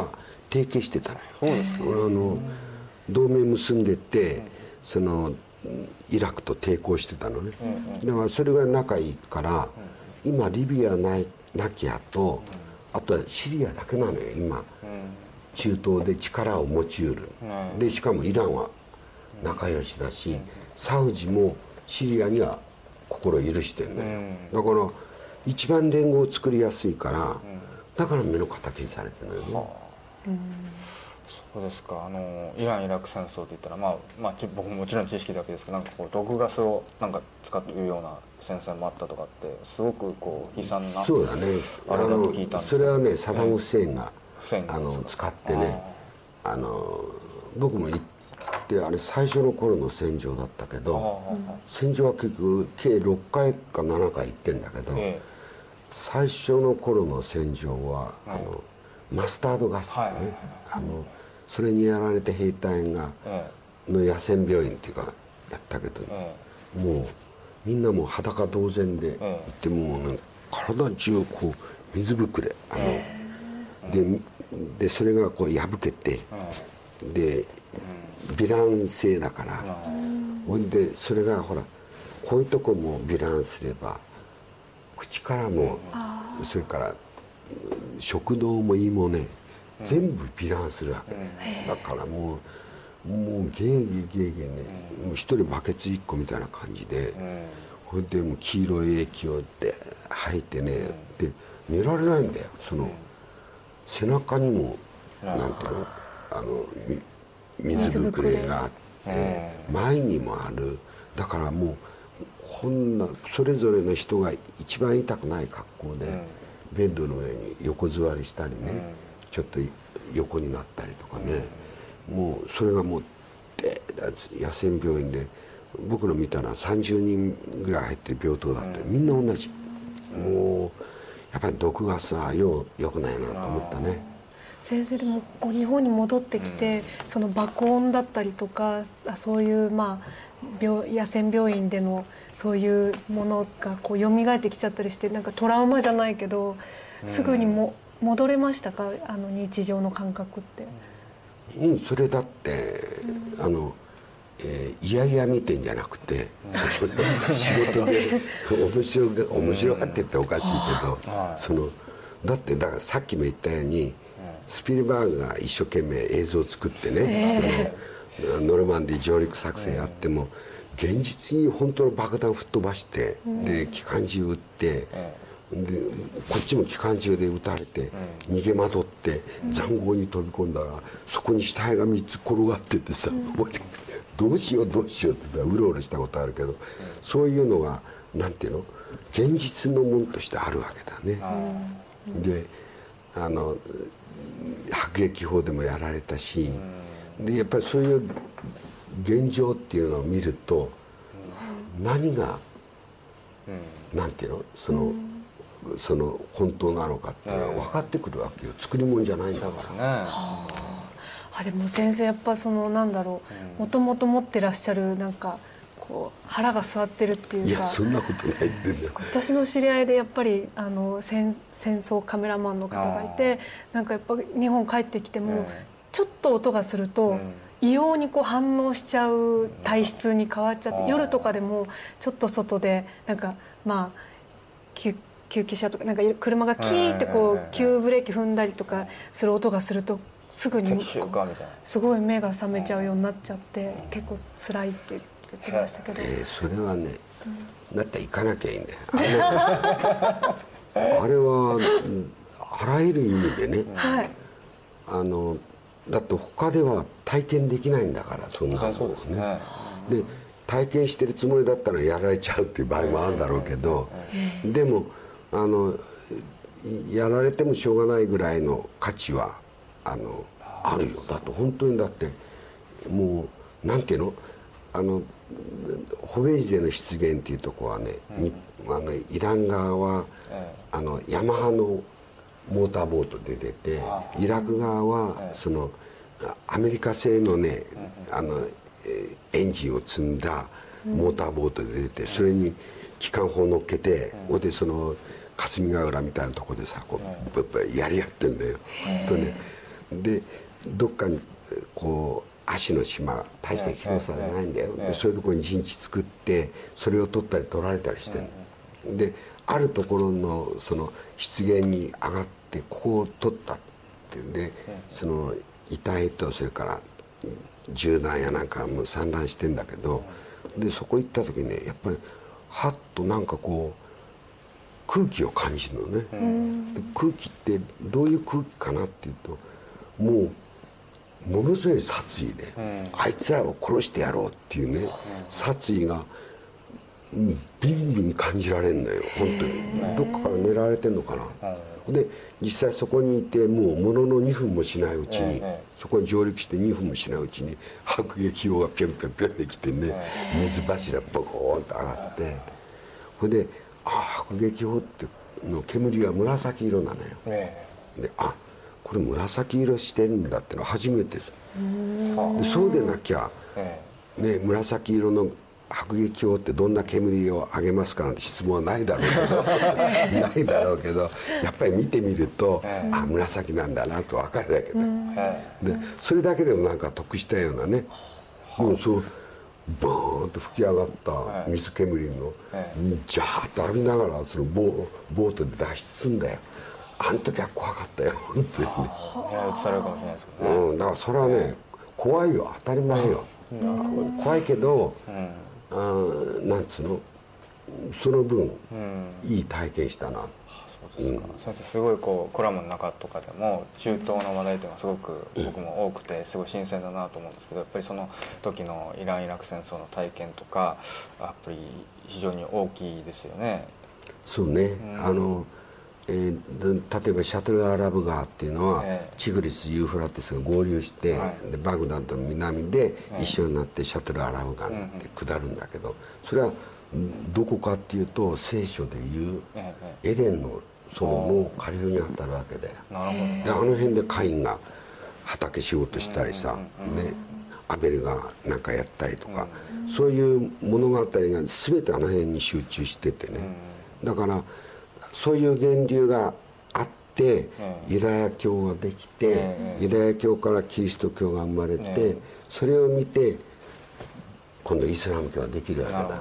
提携してたのよ。 そうですか。 俺あの同盟結んでて、そのイラクと抵抗してたのね、だからそれが仲いいから、今リビアないなきゃと、あとはシリアだけなのよ今、中東で力を持ちうる、でしかもイランは仲良しだし、サウジもシリアには心を許してるのよ、だから一番連合を作りやすいから、だから目の敵にされてるのよね。 そうですか。あのイラン・イラク戦争といったら、まあまあ、僕ももちろん知識だけですけど、なんかこう毒ガスをなんか使うような戦線もあったとかってすごくこう悲惨な、 そうだね、あのそれはねサダム・フセインが、えー、あの使ってね、あの僕も行ってあれ最初の頃の戦場だったけど、戦場は結局計ろっかいかななかい行ってんだけど、えー、最初の頃の戦場はあのマスタードガスってね、はいはいはい、あのそれにやられて兵隊が、の野戦病院っていうかやったけど、もうみんなもう裸同然で行って、もう、ね、体中こう水ぶくれあの、で, でそれがこう破けて、でヴィラン性だから、ほんでそれがほらこういうとこもヴィランすれば口からも、それから食道も胃もね全部ヴィランするわけ、ね、だからもうもうゲーゲーゲーゲーね、もう一人バケツ一個みたいな感じで、ほいでもう黄色い液をで吐いてね、で寝られないんだよ。その背中にもなんていうの、あの水ぶくれがあって、前にもある。だからもうこんなそれぞれの人が一番痛くない格好で、ベッドの上に横座りしたりね、ちょっと横になったりとかね、もうそれがもうで野戦病院で僕の見たらさんじゅうにんぐらい入ってる病棟だって、みんな同じ。もうやっぱり毒ガスはようよくないなと思ったね。 先生でもこう日本に戻ってきて、その爆音だったりとかそういうまあ病野戦病院でのそういうものがこう蘇ってきちゃったりして、なんかトラウマじゃないけどすぐにも戻れましたか、あの日常の感覚って。 うん、それだって、うん、あの、えー、いやいや見てんじゃなくて、うん、仕事で面白が面白がってっておかしいけど、うん、そのだってだからさっきも言ったように、うん、スピルバーグが一生懸命映像を作ってね、えー、そのノルマンディー上陸作戦やっても、現実に本当の爆弾吹っ飛ばして、うん、で機関銃撃って、うん、でこっちも機関銃で撃たれて、うん、逃げ惑って塹壕に飛び込んだら、そこに死体がみっつ転がっててさ、うん、どうしようどうしようってさうろうろしたことあるけど、うん、そういうのがなんていうの現実のものとしてあるわけだね。うん、であの迫撃砲でもやられたし、うん、でやっぱりそういう現状っていうのを見ると、うん、何が、うん、なんていうのその、うん、その本当なのかっていうのは分かってくるわけよ。作り物じゃないんだから。そうですね。 はあ、でも先生やっぱそのなんだろう、もともと持ってらっしゃるなんかこう腹が据わってるっていうか。 いやそんなことないってんだよ。 私の知り合いでやっぱりあの戦戦争カメラマンの方がいて、なんかやっぱ日本帰ってきても、うん、ちょっと音がすると、うん、異様にこう反応しちゃう体質に変わっちゃって、夜とかでもちょっと外でなんかまあ救救急車とかなんか車がキーってこう急ブレーキ踏んだりとかする音がするとすぐにすごい目が覚めちゃうようになっちゃって、結構辛いって言ってましたけど、 えー、それはね、うん、だったら行かなきゃいいんだよ。あれあれはあらゆる意味でね、はい、あのだって他では体験できないんだから、そんなのですね。で体験してるつもりだったらやられちゃうっていう場合もあるんだろうけど、でもあのやられてもしょうがないぐらいの価値はあのあるよ。だって本当にだってもうなんていうのあのホベイジェの出現っていうところはね、うん、あのイラン側は、うん、あのヤマハのモーターボートで出て、イラク側はそのアメリカ製のね、あのエンジンを積んだモーターボートで出て、それに機関砲乗っけて、ほんでその霞ヶ浦みたいなところでさこうやり合ってんだよ。そうするとね、 でどっかにこう足の島大して広さじゃないんだよ、でそういうところに陣地作ってそれを取ったり取られたりしてる、うん、であるところのその湿原に上がってここを取ったってでその遺体とそれから銃弾やなんかも散乱してんだけど、でそこ行った時にねやっぱりはっとなんかこう空気を感じるのね、うん、で空気ってどういう空気かなっていうともうものすごい殺意で、うん、あいつらを殺してやろうっていうね、うん、殺意がビンビン感じられるのよ本当に。どっかから狙われてんのかな、うん、で実際そこにいてもうもののにふんもしないうちに、うん、そこに上陸してにふんもしないうちに迫撃砲がピョンピョンピョンできてね、うん、水柱ボコーンと上がって、それでああ迫撃砲っての煙は紫色なのよ、うん、であこれ紫色してるんだってのは初めてです。でそうでなきゃ、ね、紫色の迫撃砲ってどんな煙を上げますかなんて質問はないだろうけどないだろうけどやっぱり見てみると、あ紫なんだなと分かるだけで、でそれだけでもなんか得したようなね、もうそうボーンと吹き上がった水煙のジャーッと浴びながらそのボボートで脱出するんだよ。あの時は怖かったよ本当にね。 狙い撃ちされるかもしれないですけどね、 うん、だからそれはね怖いよ当たり前よ、怖いけど、うん、あなんつうのその分、うん、いい体験したな。 そうですか、うん、先生すごいこうコラムの中とかでも中東の話題というのがすごく僕も多くてすごい新鮮だなと思うんですけど、やっぱりその時のイラン・イラク戦争の体験とかやっぱり非常に大きいですよね。 そうね、うん、あのえー、例えばシャトルアラブ川っていうのは、えー、チグリス・ユーフラティスが合流して、はい、でバグダッドの南で一緒になってシャトルアラブ川になって下るんだけど、それはどこかっていうと聖書でいうエデンの園の下流に当たるわけだよ。なるほど。であの辺でカインが畑仕事したりさ、ね、アベルが何かやったりとか、そういう物語が全てあの辺に集中しててね、だからそういう源流があって、うん、ユダヤ教ができて、うん、ユダヤ教からキリスト教が生まれて、うん、それを見て今度イスラム教ができるわけだ。だから、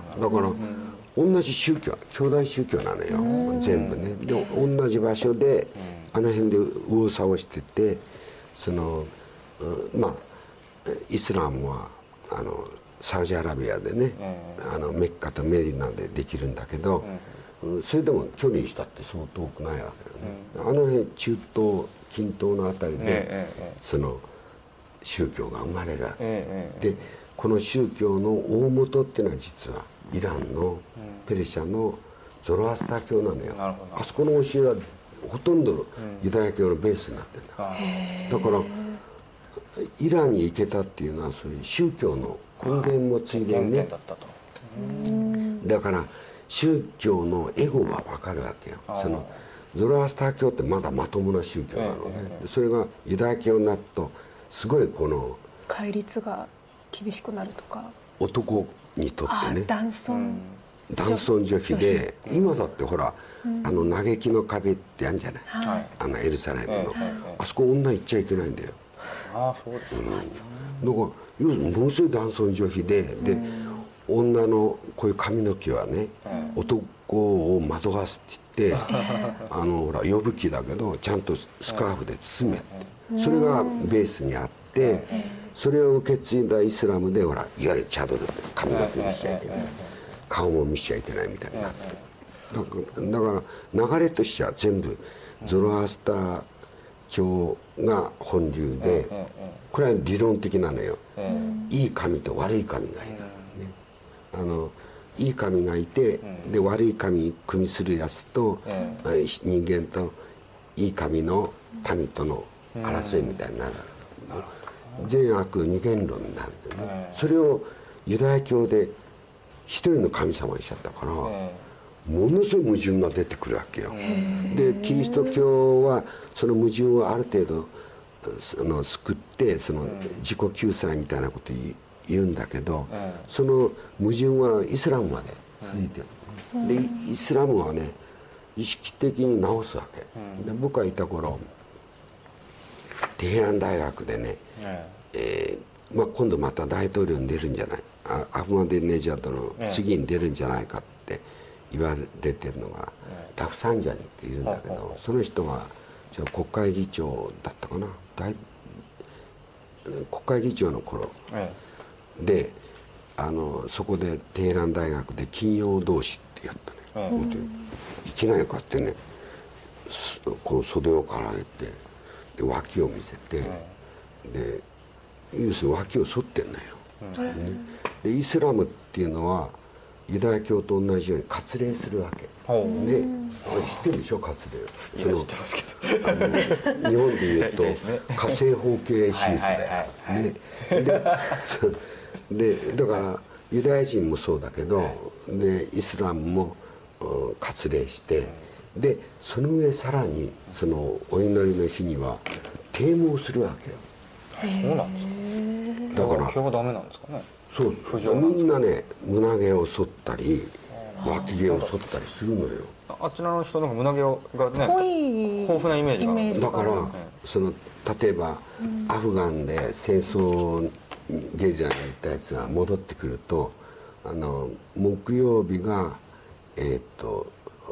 うん、同じ宗教兄弟宗教なのよ、うん、全部ね。で同じ場所で、うん、あの辺で右往左往しててその、うん、まあイスラムはあのサウジアラビアでね、うん、あのメッカとメディナでできるんだけど、うんそれでも距離にしたってそう遠くないわけよね、うん、あの辺中東近東のあたりで、ええ、その宗教が生まれるわけ、ええ、でこの宗教の大元っていうのは実はイランのペルシャのゾロアスター教なのよ、うん、あそこの教えはほとんどユダヤ教のベースになってるんだ、うん、だからイランに行けたっていうのはそういう宗教の根源もついでにね、だから宗教のエゴが分かるわけよ。そのゾロアスター教ってまだまともな宗教なのね、ええ、それがユダヤ教になるとすごいこの戒律が厳しくなるとか男にとってね男尊男尊女卑で今だってほら、うん、あの嘆きの壁ってあるんじゃない、はい、あのエルサレムの、ええ、あそこ女行っちゃいけないんだよ。 ああそうですね、うん、だから要するにものすごい男尊女卑で、で、うん女のこういう髪の毛はね、うん、男を惑わすって言って、あのほら呼ぶ気だけどちゃんとスカーフで包めって、うん、それがベースにあって、うん、それを受け継いだイスラムでほらいわゆるチャドルって髪の毛見せちゃいけない、うん、顔も見せちゃいけないみたいになってだから、だから流れとしては全部ゾロアスター教が本流で、これは理論的なのよ、いい神と悪い神がいる、あのいい神がいて、うん、で悪い神組みするやつと、うん、人間といい神の民との争いみたいになる、うん、善悪二元論になるんだよね、うん、それをユダヤ教で一人の神様にしちゃったから、うん、ものすごい矛盾が出てくるわけよ、うん、でキリスト教はその矛盾をある程度その救ってその自己救済みたいなことを言う言うんだけど、うん、その矛盾はイスラムまで続いてる、うん、でイスラムはね意識的に直すわけ、うん、で僕がいた頃テヘラン大学でね、 ええーまあ、今度また大統領に出るんじゃない、あアフマデネジャドの次に出るんじゃないかって言われてるのが、えー、ラフサンジャニっているんだけど、ほうほうほう、その人がじゃあ国会議長だったかな、大国会議長の頃、えー、であのそこでテヘラン大学で金曜同士ってやったね、うん、いきなりこうやってねこの袖をからげてで脇を見せて、うん、で要するに脇を反ってんのよ、うんね、でイスラムっていうのはユダヤ教と同じように割礼するわけ、うん、で知ってるでしょ割礼、その知ってますけどあの日本でいうと火星包茎手術だよ、ね、で, でだからユダヤ人もそうだけど、でイスラムも割礼して、でその上さらにそのお祈りの日には啓蒙するわけよ。 そうなんですか。だから今日はダメなんですかね。 そうみんなね胸毛を剃ったり脇毛を剃ったりするのよ。 あちらの人の胸毛がね豊富なイメージがある。 だからその例えば、うん、アフガンで戦争ゲリラに行ったやつが戻ってくると、あの木曜日がえー、っと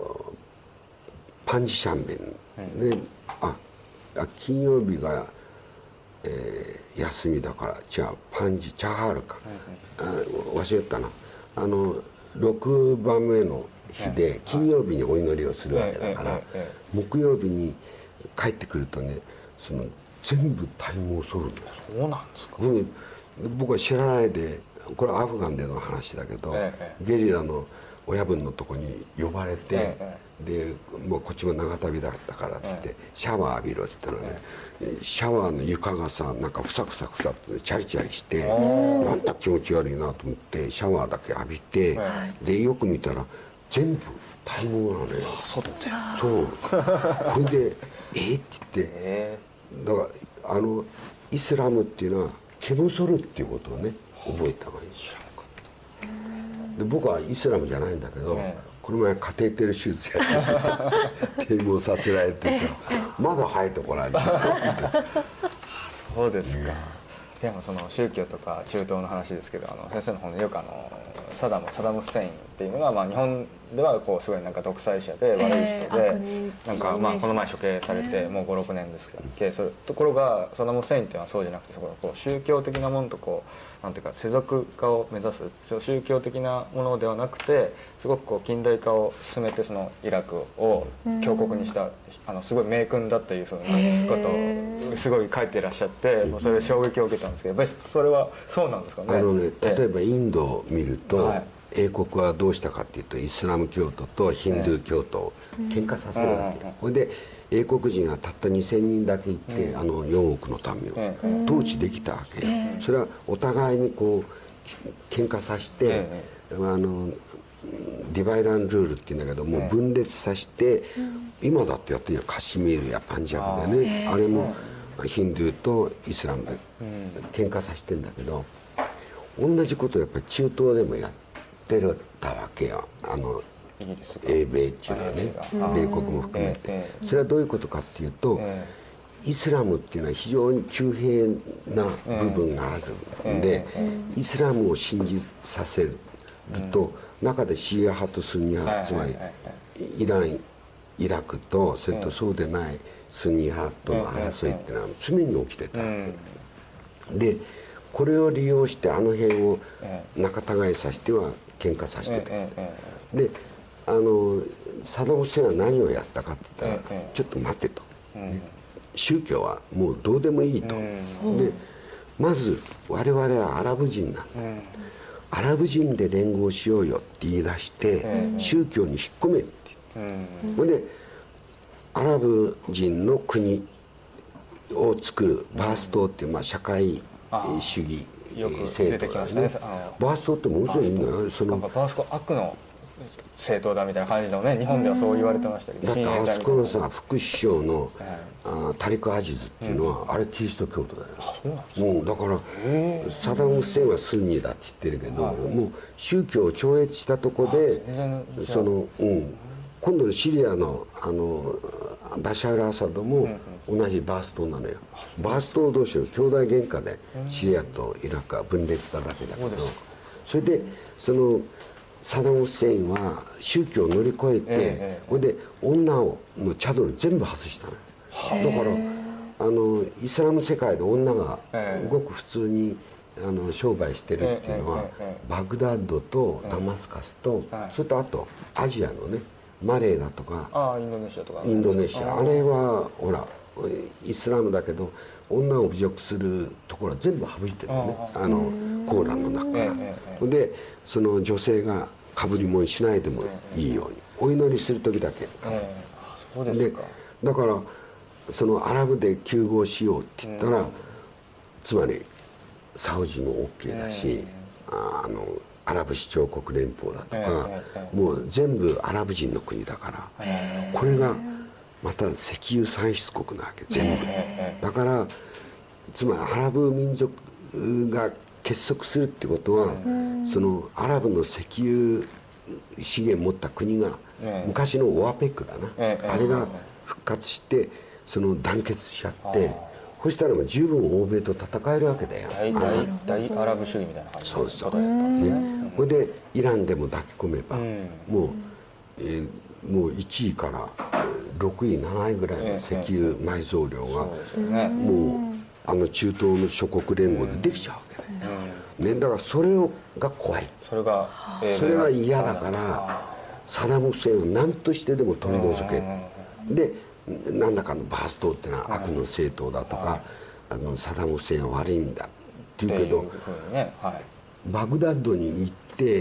パンジシャンベン、うん、であ金曜日が、えー、休みだからじゃあパンジチャハールか、うんうん、あ忘れたな、あのろくばんめの日で金曜日にお祈りをするわけだから、木曜日に帰ってくるとねその全部体毛を剃るんです。 そうなんですか。 うん、僕は知らないで、これはアフガンでの話だけど、ええ、ゲリラの親分のとこに呼ばれて、ええ、でもうこっちも長旅だったからっつって、ええ、シャワー浴びろって言ったらね、ええ、シャワーの床がさなんかふさふさふさってチャリチャリして、なんだ気持ち悪いなと思ってシャワーだけ浴びて、ええ、でよく見たら全部体毛なのね。 剃ってそうそれで「えっ?」って言って、えー、だからあのイスラムっていうのは毛も剃るっていうことをね覚えた方がいい。知らなかった。で僕はイスラムじゃないんだけど、えー、この前カテーテル手術やってさ剃毛させられてさまだ生えてこないそうですか。でもその宗教とか中東の話ですけど、あの先生の方でよくあのサダムサダム・フセインっていうのが、まあ、日本ではこうすごいなんか独裁者で悪い人で、えー、なんかまあこの前処刑されてもうごろくねんですけど、それところがサダム・フセインっていうのはそうじゃなくて、そここう宗教的なものとこうなんていうか世俗化を目指す宗教的なものではなくて、すごくこう近代化を進めてそのイラクを強国にした、うん、あのすごい名君だというふうなことをすごい書いていらっしゃって、もうそれで衝撃を受けたんですけど、やっぱりそれはそうなんですかね。 あのね、例えばインドを見ると、はい、英国はどうしたかっていうとイスラム教徒とヒンドゥー教徒を喧嘩させるわけ、うん、それで英国人がたったにせんにんだけ行って、うん、あのよんおくの民を統治できたわけよ、うん、それはお互いにこう喧嘩させて、うん、あのディバイダンルールっていうんだけども、うん、分裂させて、うん、今だってやってるよカシミールやパンジャブでね、 あ, あれもヒンドゥーとイスラムで喧嘩させてんだけど、同じことをやっぱり中東でもやってたわけよ、あの英米っていうのはね、米国も含めて。それはどういうことかっていうと、イスラムっていうのは非常に急変な部分があるんで、イスラムを信じさせると中でシーア派とスンニ派、つまりイランイラクとそれとそうでないスンニ派との争いっていうのは常に起きてたわけで、これを利用してあの辺を仲違いさせては喧嘩させてた。であのサダム・フセインは何をやったかって言ったら、ちょっと待てと、宗教はもうどうでもいいと、でまず我々はアラブ人なんだ、アラブ人で連合しようよって言い出して宗教に引っ込めって言って、それでアラブ人の国を作るバーストっていう、まあ、社会主義政党だね。バーストってものすごいいいのよ。そのバースト悪の政党だみたいな感じのね、日本ではそう言われてましたけど、 だってあそこのさ副首相の、はい、あタリク・アジズっていうのは、うん、あれキリスト教徒だよ。あそうなんですか。もうだからサダム・フセインはスンニだって言ってるけど、はい、もう宗教を超越したとこでその、うん、今度のシリアのあのバシャール・アサドも同じバーストなのよ。バースト同士の兄弟喧嘩でシリアとイラクが分裂しただけだけど、それでそのサダム・フセインは宗教を乗り越えて、それで女をのチャドル全部外したのよ。だからあのイスラム世界で女がごく普通にあの商売してるっていうのは、バグダッドとダマスカスと、それとあとアジアのねマレーだとか、 あインドネシアとかインドネシア、あれはほらイスラムだけど女を侮辱するところは全部省いてるのね、あのコーランの中から。でその女性がかぶり物しないでもいいようにお祈りする時だけかぶる。でだからそのアラブで救護しようって言ったら、つまりサウジも OK だし、あのアラブ首長国連邦だとか、もう全部アラブ人の国だから、これがまた石油産出国なわけ全部。だからつまりアラブ民族が結束するってことは、そのアラブの石油資源持った国が、昔のオアペックだな、あれが復活してその団結しちゃって、そしたらもう十分欧米と戦えるわけだよ。 大大大アラブ主義みたいな感じのことだったんですね。それでイランでも抱き込めば、もう、えー、もういちいからろくいなないぐらいの石油埋蔵量が、もうあの中東の諸国連合でできちゃうわけだよ、ね、だからそれをが怖い、 それが、 えー、それが嫌だから、サダム・フセインを何としてでも取り除け、で何らかのバーストっていうのは悪の政党だとか、あのサダム・フセインは悪いんだっていうけど、 ねはい、 バグダッドに行って、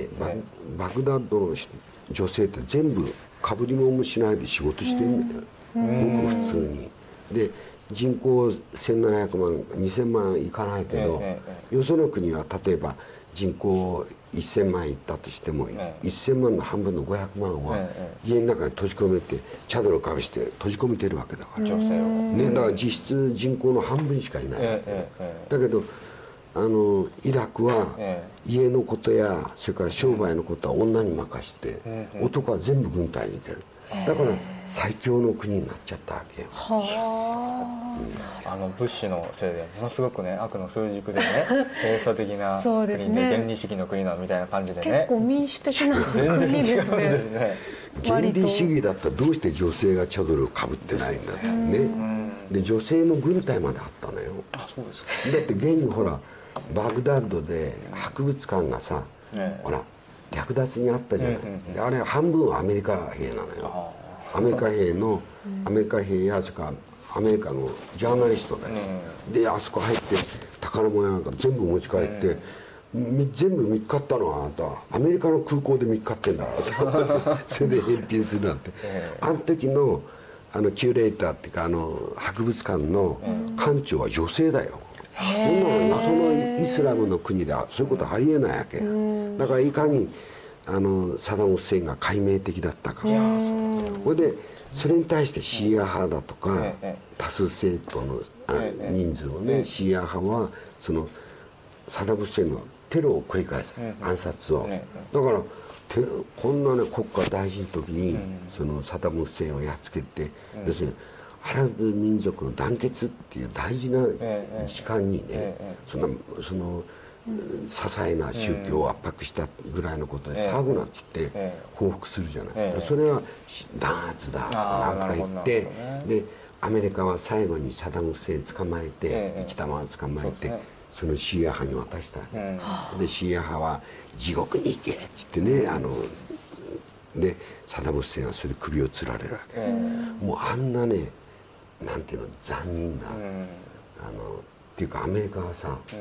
バ, バグダッドの女性って全部かぶり物もしないで仕事してるんだよ、ごく普通に。で人口せんななひゃくまんにせんまんいかないけど、よその国は例えば人口せんまんいったとしても、せんまんの半分のごひゃくまんは家の中に閉じ込めてチャドルをかぶして閉じ込めてるわけだから、ね、だから実質人口の半分しかいないわけだけど、あのイラクは家のことやそれから商売のことは女に任して、男は全部軍隊に出る。だから最強の国になっちゃったわけよ。 はあ、あのブッシュのせいでものすごくね悪の枢軸でね閉鎖的な国で、ね、原理主義の国だみたいな感じでね、 結構民主的な国ですね。ですね原理主義だったらどうして女性がチャドルをかぶってないんだってね。で女性の軍隊まであったのよ。 あそうですか。 だって現にほらバグダッドで博物館がさ、ね、ほら略奪にあったじゃない、うんうんうん、であれ半分はアメリカ兵なのよ。アメリカ兵の、アメリカ兵やそれからアメリカのジャーナリストだよ、うん、であそこ入って宝物なんか全部持ち帰って、うん、全部見っかったのはあなたアメリカの空港で見っかってんだからさそれで返品するなんて、あの時のあのキュレーターっていうかあの博物館の館長は女性だよ。そんなのよそのイスラムの国ではそういうことありえないわけ。だからいかにあのサダム・フセインが壊滅的だったか。それでそれに対してシーア派だとか多数政党の人数をね、シーア派はそのサダム・フセインのテロを繰り返す、暗殺を。だからこんなね国家大事の時にそのサダム・フセインをやっつけて、要するにアラブ民族の団結っていう大事な時間にね、そんなその些細な宗教を圧迫したぐらいのことで騒ぐなっつって報復するじゃない。それは弾圧だなんか言って、でアメリカは最後にサダム・フセイン捕まえて生きたまま捕まえてそのシーア派に渡した。でシーア派は地獄に行けっつってね、あのでサダム・フセインはそれで首をつられるわけ。もうあんなねなんていうの残忍な、うん、あのっていうかアメリカはさ、うん、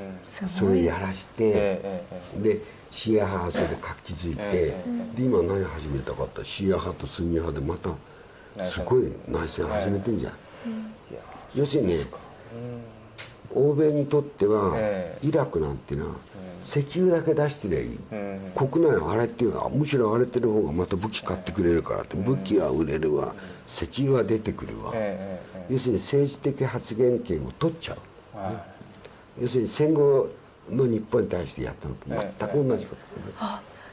それをやらして、ええ、でシーア派はそれで活気づいて、ええ、で今何始めたかってシーア派とスンニ派でまたすごい内戦始めてんじゃん、ええ、要するにね、うん、欧米にとっては、ええ、イラクなんていうのは、うん、石油だけ出してりゃいい、うん、国内荒れっていうのはむしろ荒れてる方がまた武器買ってくれるからって、うん、武器は売れるわ、うん、石油は出てくるわ、ええ要するに政治的発言権を取っちゃう、はい、要するに戦後の日本に対してやったのと全く同じこと、 あ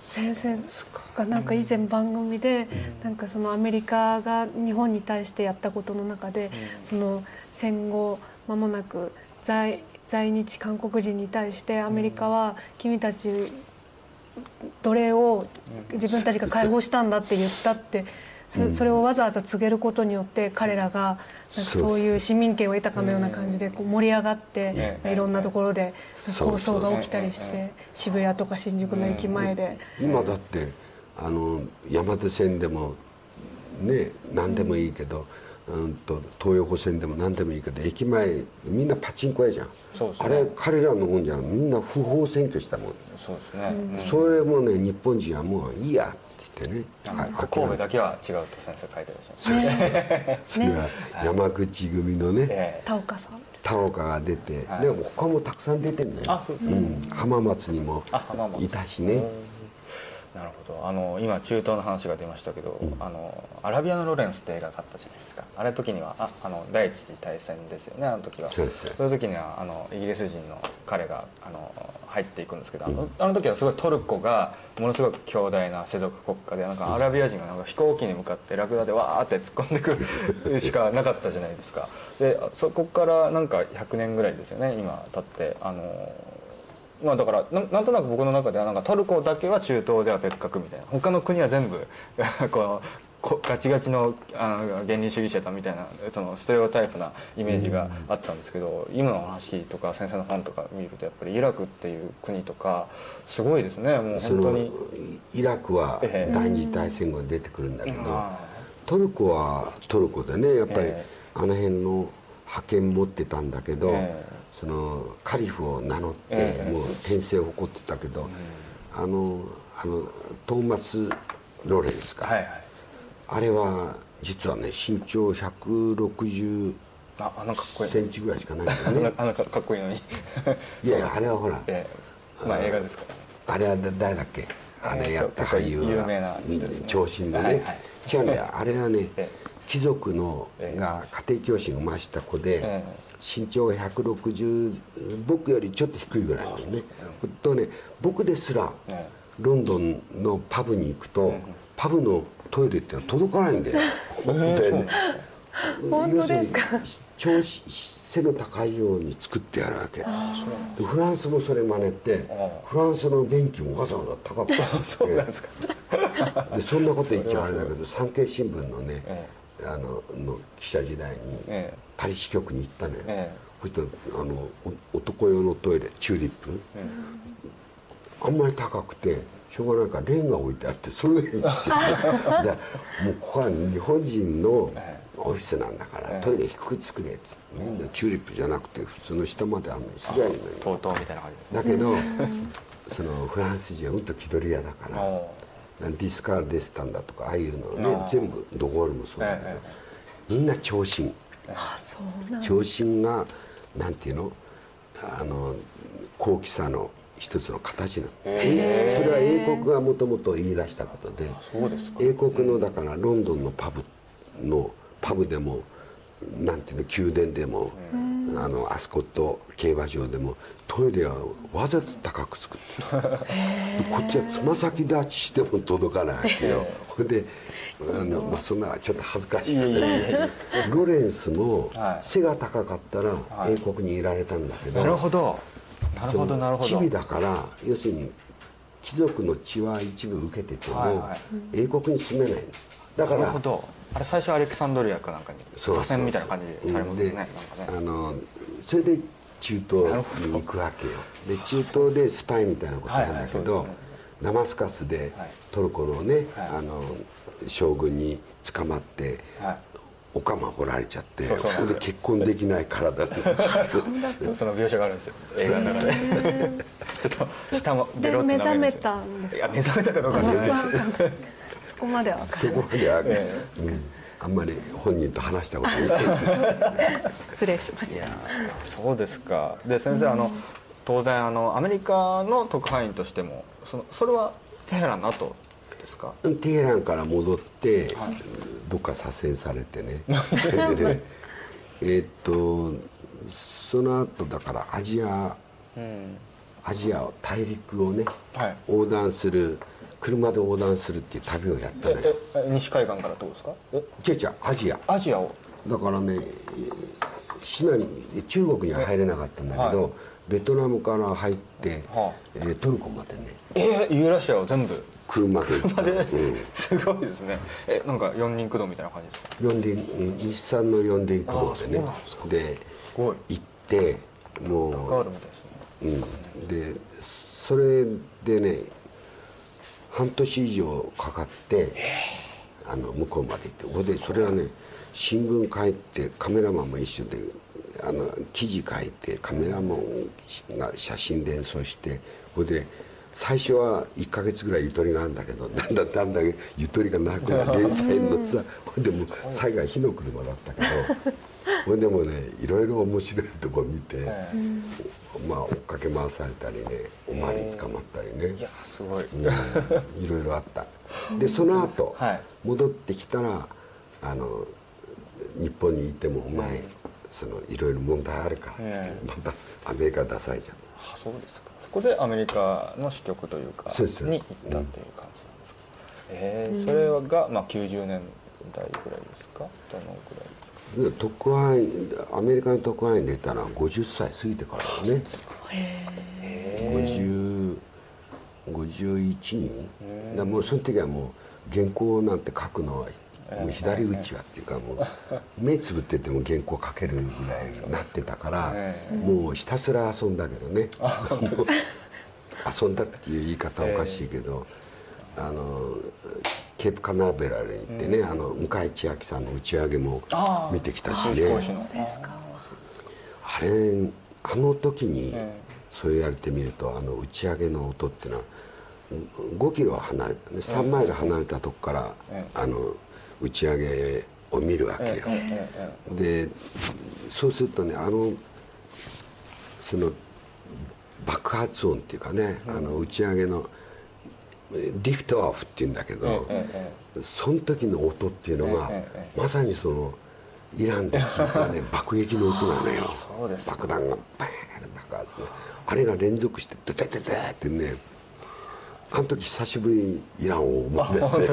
先生がなんか以前番組でなんかそのアメリカが日本に対してやったことの中でその戦後間もなく在在日韓国人に対してアメリカは君たち奴隷を自分たちが解放したんだって言ったってそれをわざわざ告げることによって彼らがなんかそういう市民権を得たかのような感じでこう盛り上がっていろんなところで抗争が起きたりして渋谷とか新宿の駅前で今だってあの山手線でもね何でもいいけど、うんと東横線でも何でもいいけど駅前みんなパチンコ屋じゃん。そうですね、あれ彼らのもんじゃん。みんな不法占拠したもん。 そうですね、うん、 それもね日本人はもういいやって言ってね、 神戸だけは違うと先生書いてらっしゃいます、 ね、それは山口組のね、えー、田岡さん田岡が出て、はい、でも他もたくさん出てるのよ。 あ、そうですね、 うん、浜松にもいたしね。 なるほど。あの今中東の話が出ましたけど、うん、あのアラビアのロレンスって映画があったじゃないですか。あれ時にはああの第一次大戦ですよね。あの時はそうです。そういう時にはあのイギリス人の彼があの入っていくんですけど、あの、あの時はすごいトルコがものすごく強大な世俗国家で、なんかアラビア人がなんか飛行機に向かってラクダでわーって突っ込んでくるしかなかったじゃないですか。でそこからなんかひゃくねんぐらいですよね今経って、あのまあ、だから な, なんとなく僕の中ではなんかトルコだけは中東では別格みたいな、他の国は全部このガチガチのあの原理主義者だみたいなそのステレオタイプなイメージがあったんですけど、今の話とか先生の本とか見るとやっぱりイラクっていう国とかすごいですね。もう本当にイラクは第二次大戦後に出てくるんだけど、えー、トルコはトルコでねやっぱりあの辺の覇権持ってたんだけど、えーそのカリフを名乗ってもう転生を誇ってたけど、あのあのトーマス・ロレンスか、はいはい、あれは実はね身長ひゃくろくじゅっセンチぐらいしかないんだよね。 あのかっこいいのにいやいやあれはほら、 えー、まあ映画ですからね。 あれは誰だっけ、あれやった俳優が長身のね、はいはい、違うんだよあれはね、えー、貴族のが家庭教師が生ました子で、えー身長がひゃくろくじゅう、僕よりちょっと低いぐらいなのね。とね、僕ですらロンドンのパブに行くとパブのトイレって届かないんだよ。本当にね。 本当ですか。 超背の高いように作ってやるわけ。でフランスもそれ真似て、フランスの便器もわざわざ高く作ってでそんなこと言っちゃあれだけど産経新聞のねあのの記者時代にパリ支局に行ったのよ、ええ、こういったあの男用のトイレチューリップ、ええ、あんまり高くてしょうがないからレンガ置いてあってそれにしてでもうここは日本人のオフィスなんだから、ええ、トイレ低く作れって、みんなチューリップじゃなくて普通の下まであるのにすごいのよ。 とうとうみたいな感じだけどそのフランス人はうんと気取り屋だからディスカール・デスタンだとかああいうのね全部ドゴールもそうだけど、ええ、みんな長身長身がなんていうのあの高貴さの一つの形なの。それは英国がもともと言い出したことで、英国のだからロンドンのパブのパブでもなんていうの宮殿でもあのアスコット競馬場でもトイレはわざと高く作ってる。こっちはつま先立ちしても届かないわけよ。ほんであの、まあ、そんなちょっと恥ずかしいけどロレンスも背が高かったら英国にいられたんだけど、 なるほどなるほどなるほどチビだから要するに貴族の血は一部受けてても、はいはい、英国に住めないだから。 なるほど。あれ最初アレクサンドリアかなんかに左遷みたいな感じでされますね。 で、なんかねあのそれで中東に行くわけよ。で中東でスパイみたいなことなんだけど、はいはいね、ダマスカスでトルコのね、はい、あの将軍に捕まって、はい、お釜掘られちゃって、それで結婚できない体になっちゃってその描写があるんですよ映画の中でちょっと下もベロって目覚めたんですか。 いや目覚めたかどうかわかんないですそこまでは分からない。 そこまでは、えーうん、あんまり本人と話したことない失礼しました。いやそうですか。で先生、うん、あの当然あのアメリカの特派員としてもそのそれはテヘランの後ですか。 テヘランから戻って、はい、どっか左遷されてねでねえっとその後だからアジア、うん、アジア大陸をね、はい、横断する車で横断するっていう旅をやったのよ。 ええ西海岸からどうですか？え違う違う、アジアアジアをだからね、シナに中国には入れなかったんだけど、はい、ベトナムから入って、はあえー、トルコまでねえー、ユーラシアを全部車で車で、うん、すごいですね。えなんか四輪駆動みたいな感じですか？ 四輪、日産の四輪駆動でねで行ってもう関わるみたいですね、 うん、でそれでね半年以上かかってあの向こうまで行って、でそれはね新聞書いてカメラマンも一緒であの記事書いてカメラマンが写真伝送して、それで最初はいっかげつぐらいゆとりがあるんだけど、だんだんだんだんゆとりがなくなる連載のさ、ほんでもう最後は火の車だったけどほんでもねいろいろ面白いとこ見て、まあ追っかけ回されたりね、おまわり捕まったりね、 いやすごい、 うん、いろいろあった。でその後、はい、戻ってきたらあの日本にいてもお前、うん、そのいろいろ問題あるかっつって、またアメリカダサいじゃん。 あそうですか。そこでアメリカの支局というかに行ったっていう感じなんですか。うん、えー、それが、まあ、きゅうじゅうねんだいぐらいですか？どのぐらいですか？ 特派員アメリカの特派員出たのはごじゅっさい過ぎてからだね。ごじゅう、ごじゅういちにんだ。もうその時はもう原稿なんて書くのはもう左打ちはっていうか、もう目つぶってても原稿書けるぐらいになってたから、もうひたすら遊んだけどね遊んだっていう言い方はおかしいけど、あのケープカナベラルに行ってね、あの向井千秋さんの打ち上げも見てきたしね。あれあの時にそう言われてみると、あの打ち上げの音っていうのはごキロ離れて、ね、さんマイル離れたとこからあの打ち上げを見るわけよ。でそうするとね、あのその爆発音っていうかね、あの打ち上げのリフトオフっていうんだけど、その時の音っていうのがまさにそのイランで聞いたね爆撃の音なのよ。爆弾がバーンと爆発ね、あれが連続してドテテテってね、あの時久しぶりにイランを思い出して。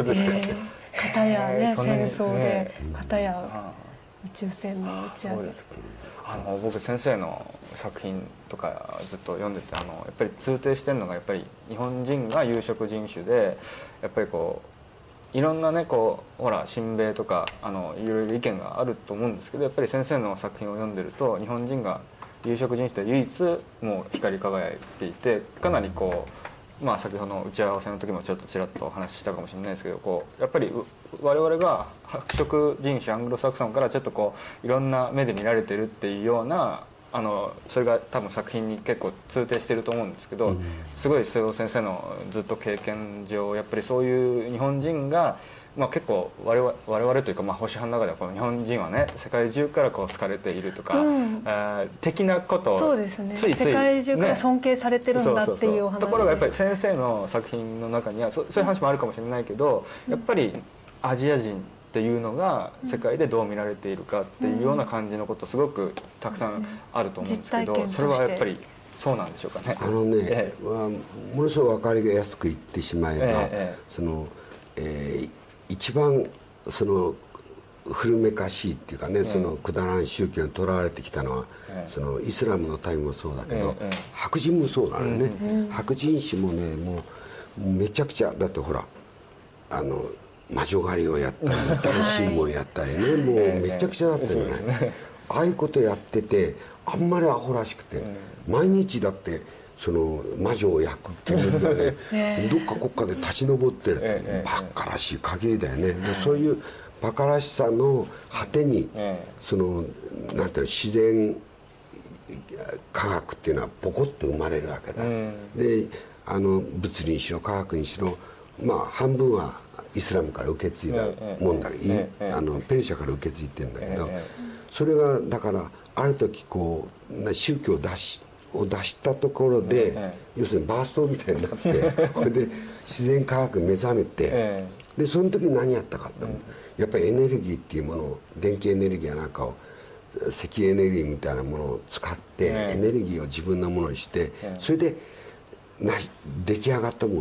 片やね戦争で、片や宇宙船の打ち上げ。 あの僕先生の作品とかずっと読んでて、あのやっぱり通底してるのがやっぱり日本人が有色人種で、やっぱりこういろんなねこうほら親米とかあのいろいろ意見があると思うんですけど、やっぱり先生の作品を読んでると日本人が有色人種で唯一もう光り輝いていて、かなりこう。まあ先ほどの打ち合わせの時もちょっとちらっとお話ししたかもしれないですけど、こうやっぱり我々が白色人種アングロサクソンからちょっとこういろんな目で見られてるっていうような、あのそれが多分作品に結構通底してると思うんですけど、すごい瀬尾先生のずっと経験上やっぱりそういう日本人が、まあ、結構我々、我々というか、まあ、保守派の中ではこの日本人はね世界中からこう好かれているとか、うん、あ的なことをそうですね、 ついつい、ね、 世界中から尊敬されてるんだっていうお話。 ところがやっぱり先生の作品の中には そ, そういう話もあるかもしれないけど、やっぱりアジア人っていうのが世界でどう見られているかっていうような感じのことすごくたくさんあると思うんですけど、それはやっぱりそうなんでしょうかね。 あのね、ええ、ものすごく分かりやすく言ってしまえば、ええ、その、えー、一番その古めかしいっていうかね、ええ、そのくだらん宗教にとらわれてきたのは、ええ、そのイスラムの民もそうだけど、ええ、白人もそうなのよね、うん、白人種もねもうめちゃくちゃだってほらあの魔女狩りをやったり異端審問やったりね、はい、もうめちゃくちゃだったよね、ええ、ああいうことやっててあんまりアホらしくて、ええ、毎日だってその魔女を焼く煙がね、えー、どっか国家で立ち上ってる、えー、バカらしい限りだよね、えー、でそういうバカらしさの果てに、えー、そのなんていうの自然科学っていうのはポコッと生まれるわけだ、えー、であの物理にしろ科学にしろまあ半分はイスラムから受け継いだもんだけど、えー、あのペルシャから受け継いでるんだけど、えー、それがだからある時こう宗教を出しを出したところで、ええ、要するにバーストみたいになってこれで自然科学目覚めて、ええ、でその時何やったかって、うん、やっぱりエネルギーっていうものを電気エネルギーやなんかを石エネルギーみたいなものを使って、ええ、エネルギーを自分のものにして、ええ、それでな出来上がったもの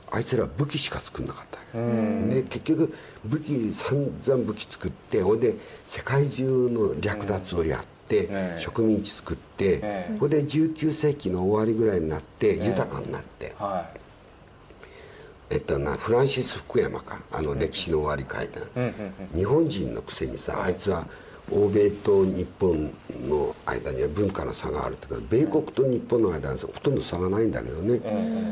あいつら武器しか作んなかったわけで、結局武器散々武器作って、ほいで世界中の略奪をやって、うん、植民地作って、えー、ほいでじゅうきゅうせいきの終わりぐらいになって豊かになって、えーはいえっとなフランシス・福山か、あの歴史の終わり書いた、うんうんうん、日本人のくせにさ、あいつは欧米と日本の間には文化の差があるとか、米国と日本の間にはほとんど差がないんだけどね、うん、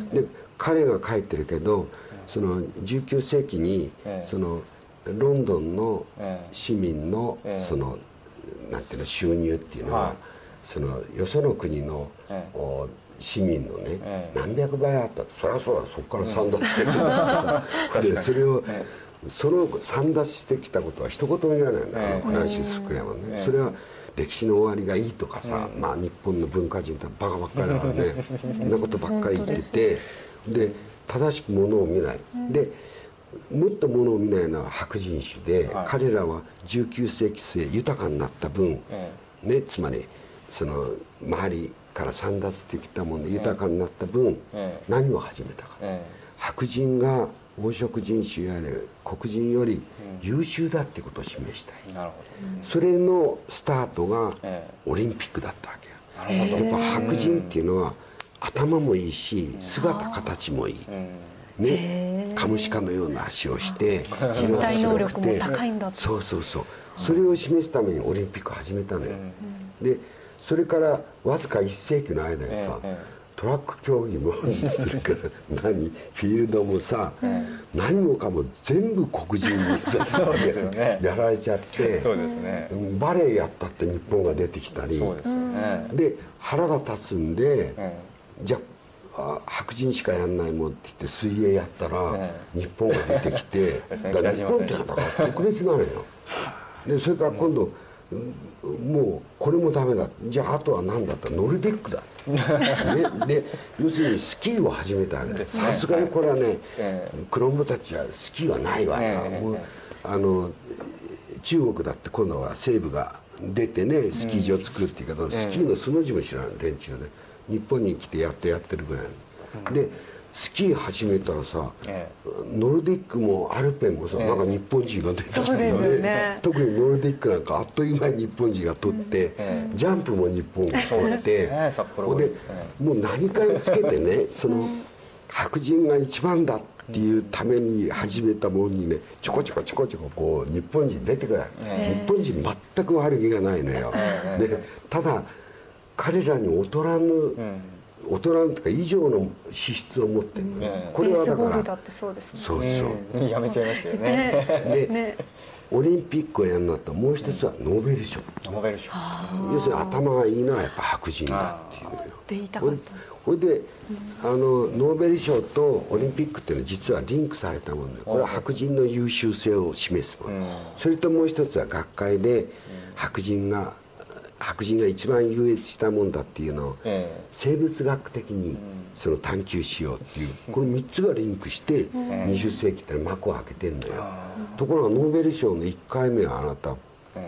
で彼が書いてるけど、そのじゅうきゅうせいきにそのロンドンの市民のそのなんていうの収入っていうのは、はい、そのよその国の、うん市民のね、ええ、何百倍あったと。そりゃそうだ、そこから散奪してくるからさ、でそれを、ええ、その散奪してきたことは一言も言わないんだよ、ええ、フランシス・福山ね、ええ、それは歴史の終わりがいいとかさ、ええ、まあ日本の文化人ってバカばっかりだからねそんなことばっかり言ってて、で正しくものを見ない、うん、でもっとものを見ないのは白人種で、はい、彼らはじゅうきゅうせいき末豊かになった分、ええ、ね、つまりその周りから散奪してきたもので豊かになった分、ええ、何を始めたか、ええ、白人が黄色人種や黒人より優秀だってことを示したい、うん、なるほど、それのスタートがオリンピックだったわけよ、ええ、やっぱ白人っていうのは頭もいいし姿形もいい、ね、カムシカのような足をして身体能力も高いんだって、 そうそうそう、それを示すためにオリンピックを始めたのよ、うん、でそれからわずかいっせいきの間にさ、ええ、トラック競技もするから何フィールドもさ、ええ、何もかも全部黒人にさね、やられちゃって、そうですね、バレエやったって日本が出てきたり、そうですよね、で腹が立つんで、ええ、じゃあ白人しかやんないもんって言って水泳やったら、ええ、日本が出てきてだから日本ってだから特別なのよでそれから今度もうこれもダメだ、じゃああとは何だったらノルディックだね、で要するにスキーを始めたわけです。さすがにこれはね、えー、クロンボたちはスキーはないわ、えー、もうあの中国だって今度は西部が出てねスキー場作るっていうけど、うん、スキーの素の字も知らない連中で日本に来てやっとやってるぐらい、うん、でスキー始めたらさ、ええ、ノルディックもアルペンもさ、ええ、なんか日本人が出てきてね、ね、特にノルディックなんかあっという間に日本人が取って、ええ、ジャンプも日本が取って、ええ、で、ええ、もう何かにつけてねその白人が一番だっていうために始めたものにねちょこちょこちょこちょここう日本人出てくる、ええ、日本人全く悪気がないのよ、ええ、でただ彼らに劣らぬ、うん大人とか以上の資質を持ってるの、ね、これはだからだってそうですね、 そうそう、 ね、やめちゃいましたよねで、ね、オリンピックをやるんだったらもう一つはノーベル賞、 うん、ノーベル賞要するに頭がいいのはやっぱ白人だっていうのよって言いたかった。 これで、うん、あのノーベル賞とオリンピックっていうのは実はリンクされたもので、これは白人の優秀性を示すもの、うん、それともう一つは学会で白人が白人が一番優越したもんだっていうのを生物学的にその探求しようっていうこのみっつがリンクしてにじゅっせいきって幕を開けてんのよ。ところがノーベル賞のいっかいめはあなた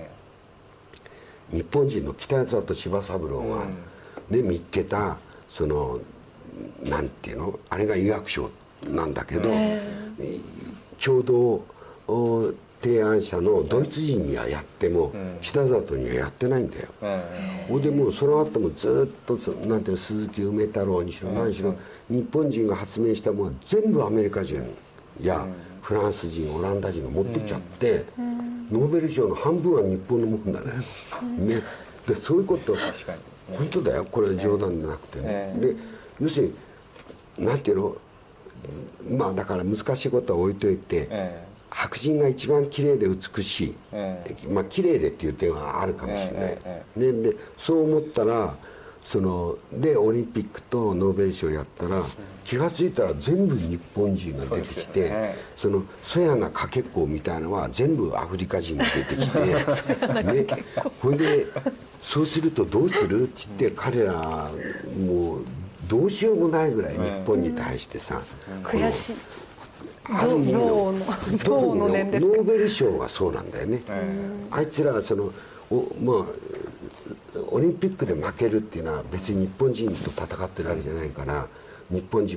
日本人の北里柴三郎がね見っけたそのなんていうのあれが医学賞なんだけど共同提案者のドイツ人にはやっても、うん、北里にはやってないんだよ。ほ、うん、でもうその後もずっとなんていう鈴木梅太郎にしろ何しろ、うん、日本人が発明したものは全部アメリカ人やフランス人オランダ人が持ってっちゃって、うん、ノーベル賞の半分は日本のもんだね。ねでそういうこと確かに、ね、本当だよこれは冗談じゃなくてね。で要するになんていうのまあだから難しいことは置いといて。えー白人が一番綺麗で美しい、えー、まあ綺麗でっていう点はあるかもしれない、えーえー、で, でそう思ったらそのでオリンピックとノーベル賞やったら、うん、気が付いたら全部日本人が出てきて そ,、ね、そのそやなかけっこみたいなのは全部アフリカ人が出てきてね、ほんでそうするとどうするって言って彼らもうどうしようもないぐらい日本に対してさ、 うん、悔しいある意味の特にノーベル賞がそうなんだよね。あいつらはそのお、まあ、オリンピックで負けるっていうのは別に日本人と戦ってるわけじゃないから日本人も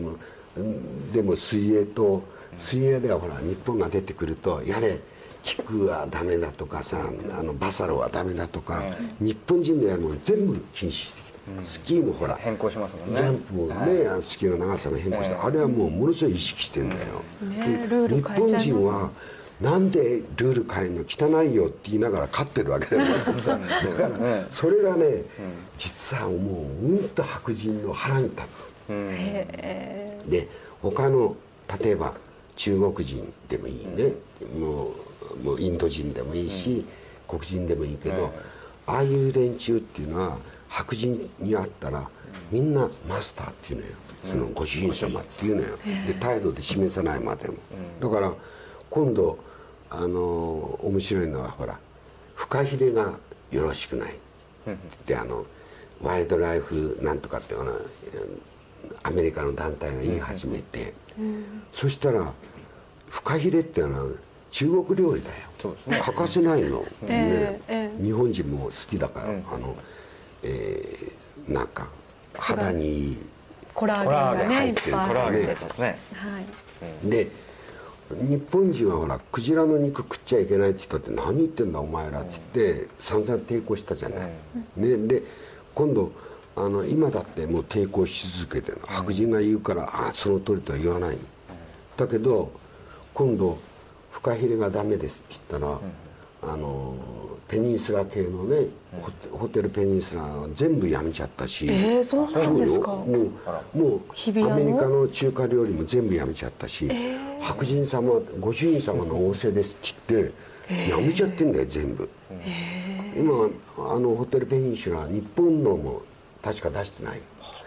でも水泳と水泳ではほら日本が出てくるとやれキックはダメだとかさ、あのバサロはダメだとか、日本人のやるもの全部禁止してきた。スキーもほら変更しますもんね。 ジャンプもね、はい、スキーの長さも変更して、あれはもうものすごい意識してんだよ、 ね、ルール変えちゃいます。 日本人はなんでルール変えるの汚いよって言いながら勝ってるわけだよだからそれがね、実はもううんと白人の腹に立つ、うん、で他の例えば中国人でもいいね、うん、もう、もうインド人でもいいし、うん、黒人でもいいけど、うん、ああいう連中っていうのは白人に会ったらみんなマスターっていうのよ、そのご主人様っていうのよ、で態度で示さないまでも、だから今度あの面白いのはほらフカヒレがよろしくないってあのワイルドライフなんとかっていうのアメリカの団体が言い始めて、そしたらフカヒレっていうのは中国料理だよ、欠かせないの、ね、日本人も好きだから、あのえー、なんか肌にコラーゲンがね入ってるからね、で日本人はほらクジラの肉食っちゃいけないって言ったって何言ってんだお前らって言って散々抵抗したじゃない、ね、で今度あの今だってもう抵抗し続けてるの、白人が言うからああその通りとは言わない、だけど今度フカヒレがダメですって言ったら、あのペニンスラ系のね、うん、ホテルペニンスラ全部やめちゃったし、 えー、そうなんですか。 もうもうアメリカの中華料理も全部やめちゃったし、えー、白人様ご主人様の仰せですって言って、えー、やめちゃってんだよ全部、えー、今あのホテルペニンスラ日本のも確か出してない、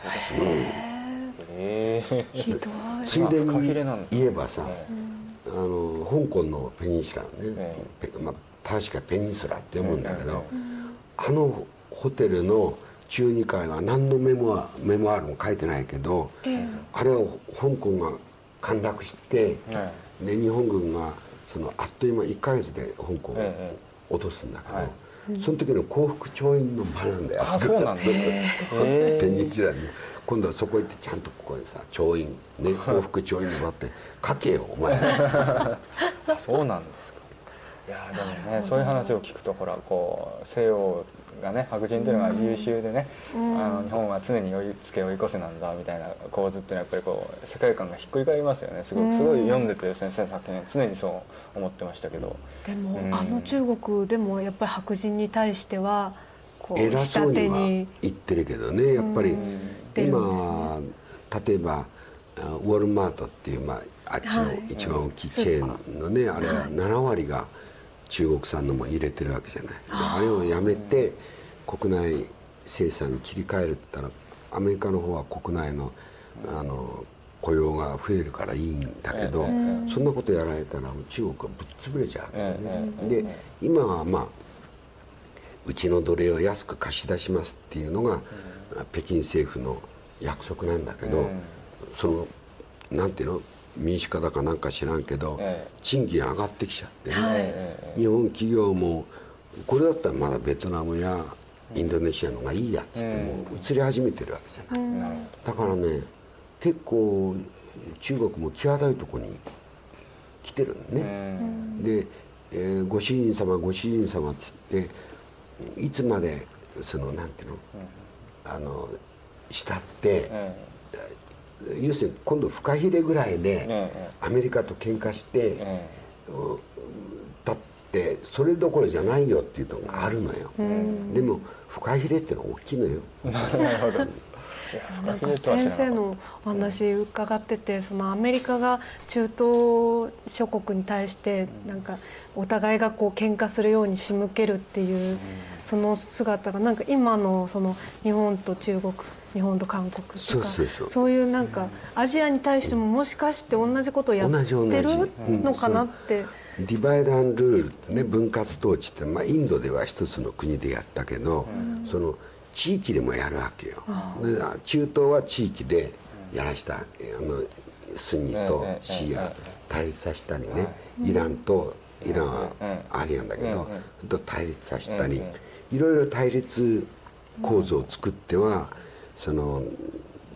えー、ひどい。 ついでに言えばさ、あの香港のペニンスラね、えーまあ確かペニンスラって読むんだけど、うん、あのホテルの中にかいは何のメモアメモアールも書いてないけど、うん、あれを香港が陥落して、うん、で日本軍がそのあっという間いっかげつで香港を落とすんだけど、うん、その時の幸福調印の場なんだよ、あそこがペニンスラに今度はそこ行ってちゃんとここにさ調印ね幸福調印の場って書けよお前そうなんですか。いやでもねそういう話を聞くとほらこう西洋がね白人というのが優秀でね、うん、あの日本は常に追いつけ追い越せなんだみたいな構図っていうのはやっぱりこう世界観がひっくり返りますよね。すごいすごい読んでて先生の作品常にそう思ってましたけど、 でも、うん、あの中国でもやっぱり白人に対してはこう偉そうには言ってるけどね、やっぱり、うん、今、ね、例えばウォルマートっていう、まあ、あっちの一番大きいチェーンのね、はい、あれはななわりが中国産のも入れてるわけじゃない。あれをやめて国内生産に切り替えるって言ったらアメリカの方は国内の、あの雇用が増えるからいいんだけど、そんなことやられたら中国はぶっ潰れちゃうわけね。で今はまあうちの奴隷を安く貸し出しますっていうのが北京政府の約束なんだけど、そのなんていうの民主化だかなんか知らんけど、ええ、賃金上がってきちゃってね、はい、日本企業もこれだったらまだベトナムやインドネシアのがいいやっつってもう移り始めてるわけじゃない、うん、だからね結構中国も際どいとこに来てるんね、うん、で、えー、ご主人様ご主人様っつっていつまでそのなんていうの、うん、あの慕って、うん要するに今度フカヒレぐらいでアメリカと喧嘩してだってそれどころじゃないよっていうのがあるのよ。でもフカヒレってのは大きいのよ。 なるほど。なんか先生のお話伺ってて、そのアメリカが中東諸国に対してなんかお互いがこう喧嘩するように仕向けるっていうその姿がなんか今のその日本と中国日本と韓国とか そうそうそう、そういうなんかアジアに対してももしかして同じことをやってるのかなって。 ディバイドアンドルール、ね、分割統治って、まあ、インドでは一つの国でやったけど、うん、その地域でもやるわけよ。で中東は地域でやらした、あのスンニとシーア対立させたりね、イランとイランはありなんだけど、と対立させたり、いろいろ対立構造を作ってはその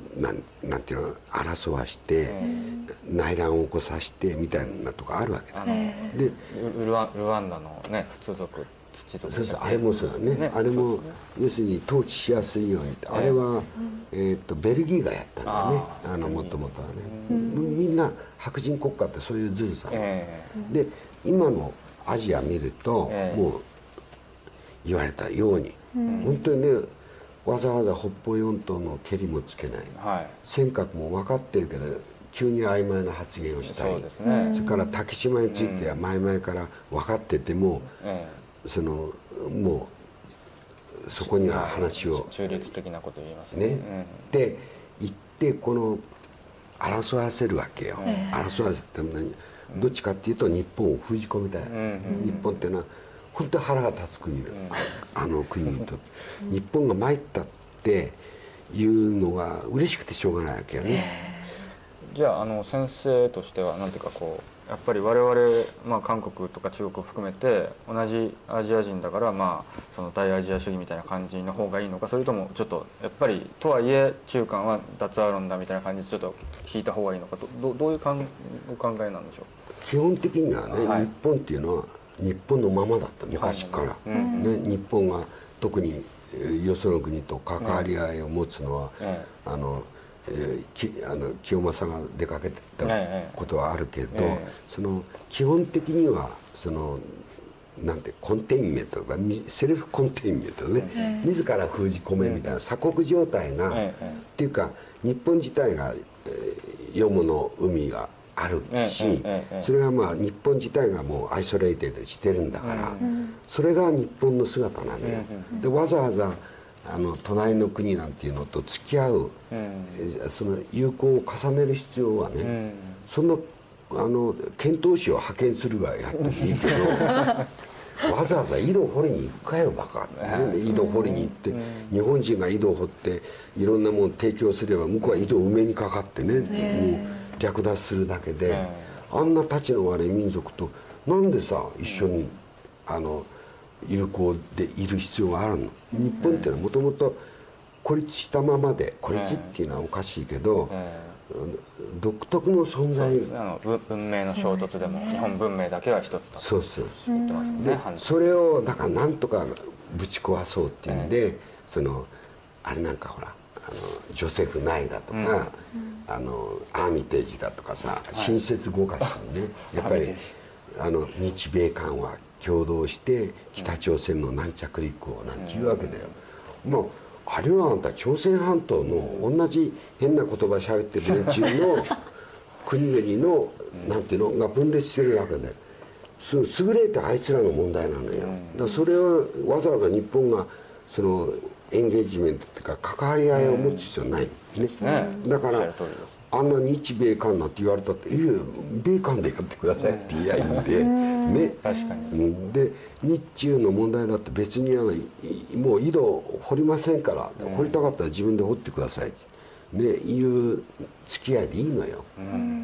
なんなんていうの争わして、内乱を起こさせてみたいなとかあるわけだ、 でルワルワンダのね普通族土族そうそうあれもそうだね、ねあれも、ね、要するに統治しやすいようにって、あれは、えー、とベルギーがやったんだね、あのもともとはね、みんな白人国家ってそういうずるさ、えー、で今のアジア見ると、えー、もう言われたように、うん、本当にねわざわざ北方四島のけりもつけない、はい、尖閣も分かってるけど急に曖昧な発言をしたり、 そうですね、それから竹島については前々から分かってても、うん、そのもうそこには話を中立的なこと言いますね、 ね、うん、で言ってこの争わせるわけよ、うん、争わせてもどっちかっていうと日本を封じ込めたい、うん、日本っていうのは本当に腹が立つ国で、うん、あの国にとって、うん、日本が参ったっていうのが嬉しくてしょうがないわけよね。 じゃあ、あの先生としてはなんていうかこうやっぱり我々、まあ、韓国とか中国を含めて同じアジア人だから、まあ、その大アジア主義みたいな感じの方がいいのか、それともちょっとやっぱりとはいえ中韓は脱アロンだみたいな感じでちょっと引いた方がいいのか、どどういうかんお考えなんでしょう。 基本的にはね、はい、日本っていうのは日本のままだった昔から、うん、ね、日本が特によその国と関わり合いを持つのは、うん、あのえー、きあの清正が出かけてたことはあるけど、ええ、その基本的にはそのなんてコンテインメントとかセルフコンテインメントね、ええ、自ら封じ込めみたいな鎖国状態が、ええ、っていうか日本自体が、えー、よもの海があるし、ええ、それがまあ日本自体がもうアイソレイテッドしてるんだから、うん、それが日本の姿なのよ、うん、でわざわざあの隣の国なんていうのと付き合う、うん、その友好を重ねる必要はね、うん、そんなあの遣唐使を派遣するがやってもいいけどわざわざ井戸掘りに行くかよバカ、ね、井戸掘りに行って、うん、日本人が井戸を掘っていろんなもの提供すれば向こうは井戸埋めにかかってね、もう略奪するだけで、あんなたちの悪い民族となんでさ一緒にあの友好でいる必要があるの。日本っていうのはもともと孤立したままで、孤立っていうのはおかしいけど、独特の存在、 あの文明の衝突でも日本文明だけは一つだと言ってますね。 でそれをだからなんとかぶち壊そうっていうんで、そのあれなんかほらあのジョセフ・ナイだとか、うん、あのアーミテージだとかさ、新設語化にねやっぱりあの日米韓は共同して北朝鮮の軟着陸をなんていうわけだよ、うん、もうあれはあんた朝鮮半島の同じ変な言葉喋ってる連中の国々のなんていうのが分裂してるわけで、優れてあいつらの問題なのよ。だからそれはわざわざ日本がそのエンゲージメントっていうか関わり合いを持つ必要ない、ね、うん、だからあんな日米韓なんて言われたって「いや米韓でやってください」って言いやいいんで、ね、確かに。で日中の問題だって別にあのもう井戸掘りませんから、うん、掘りたかったら自分で掘ってくださいねいう付き合いでいいのよ。 うん、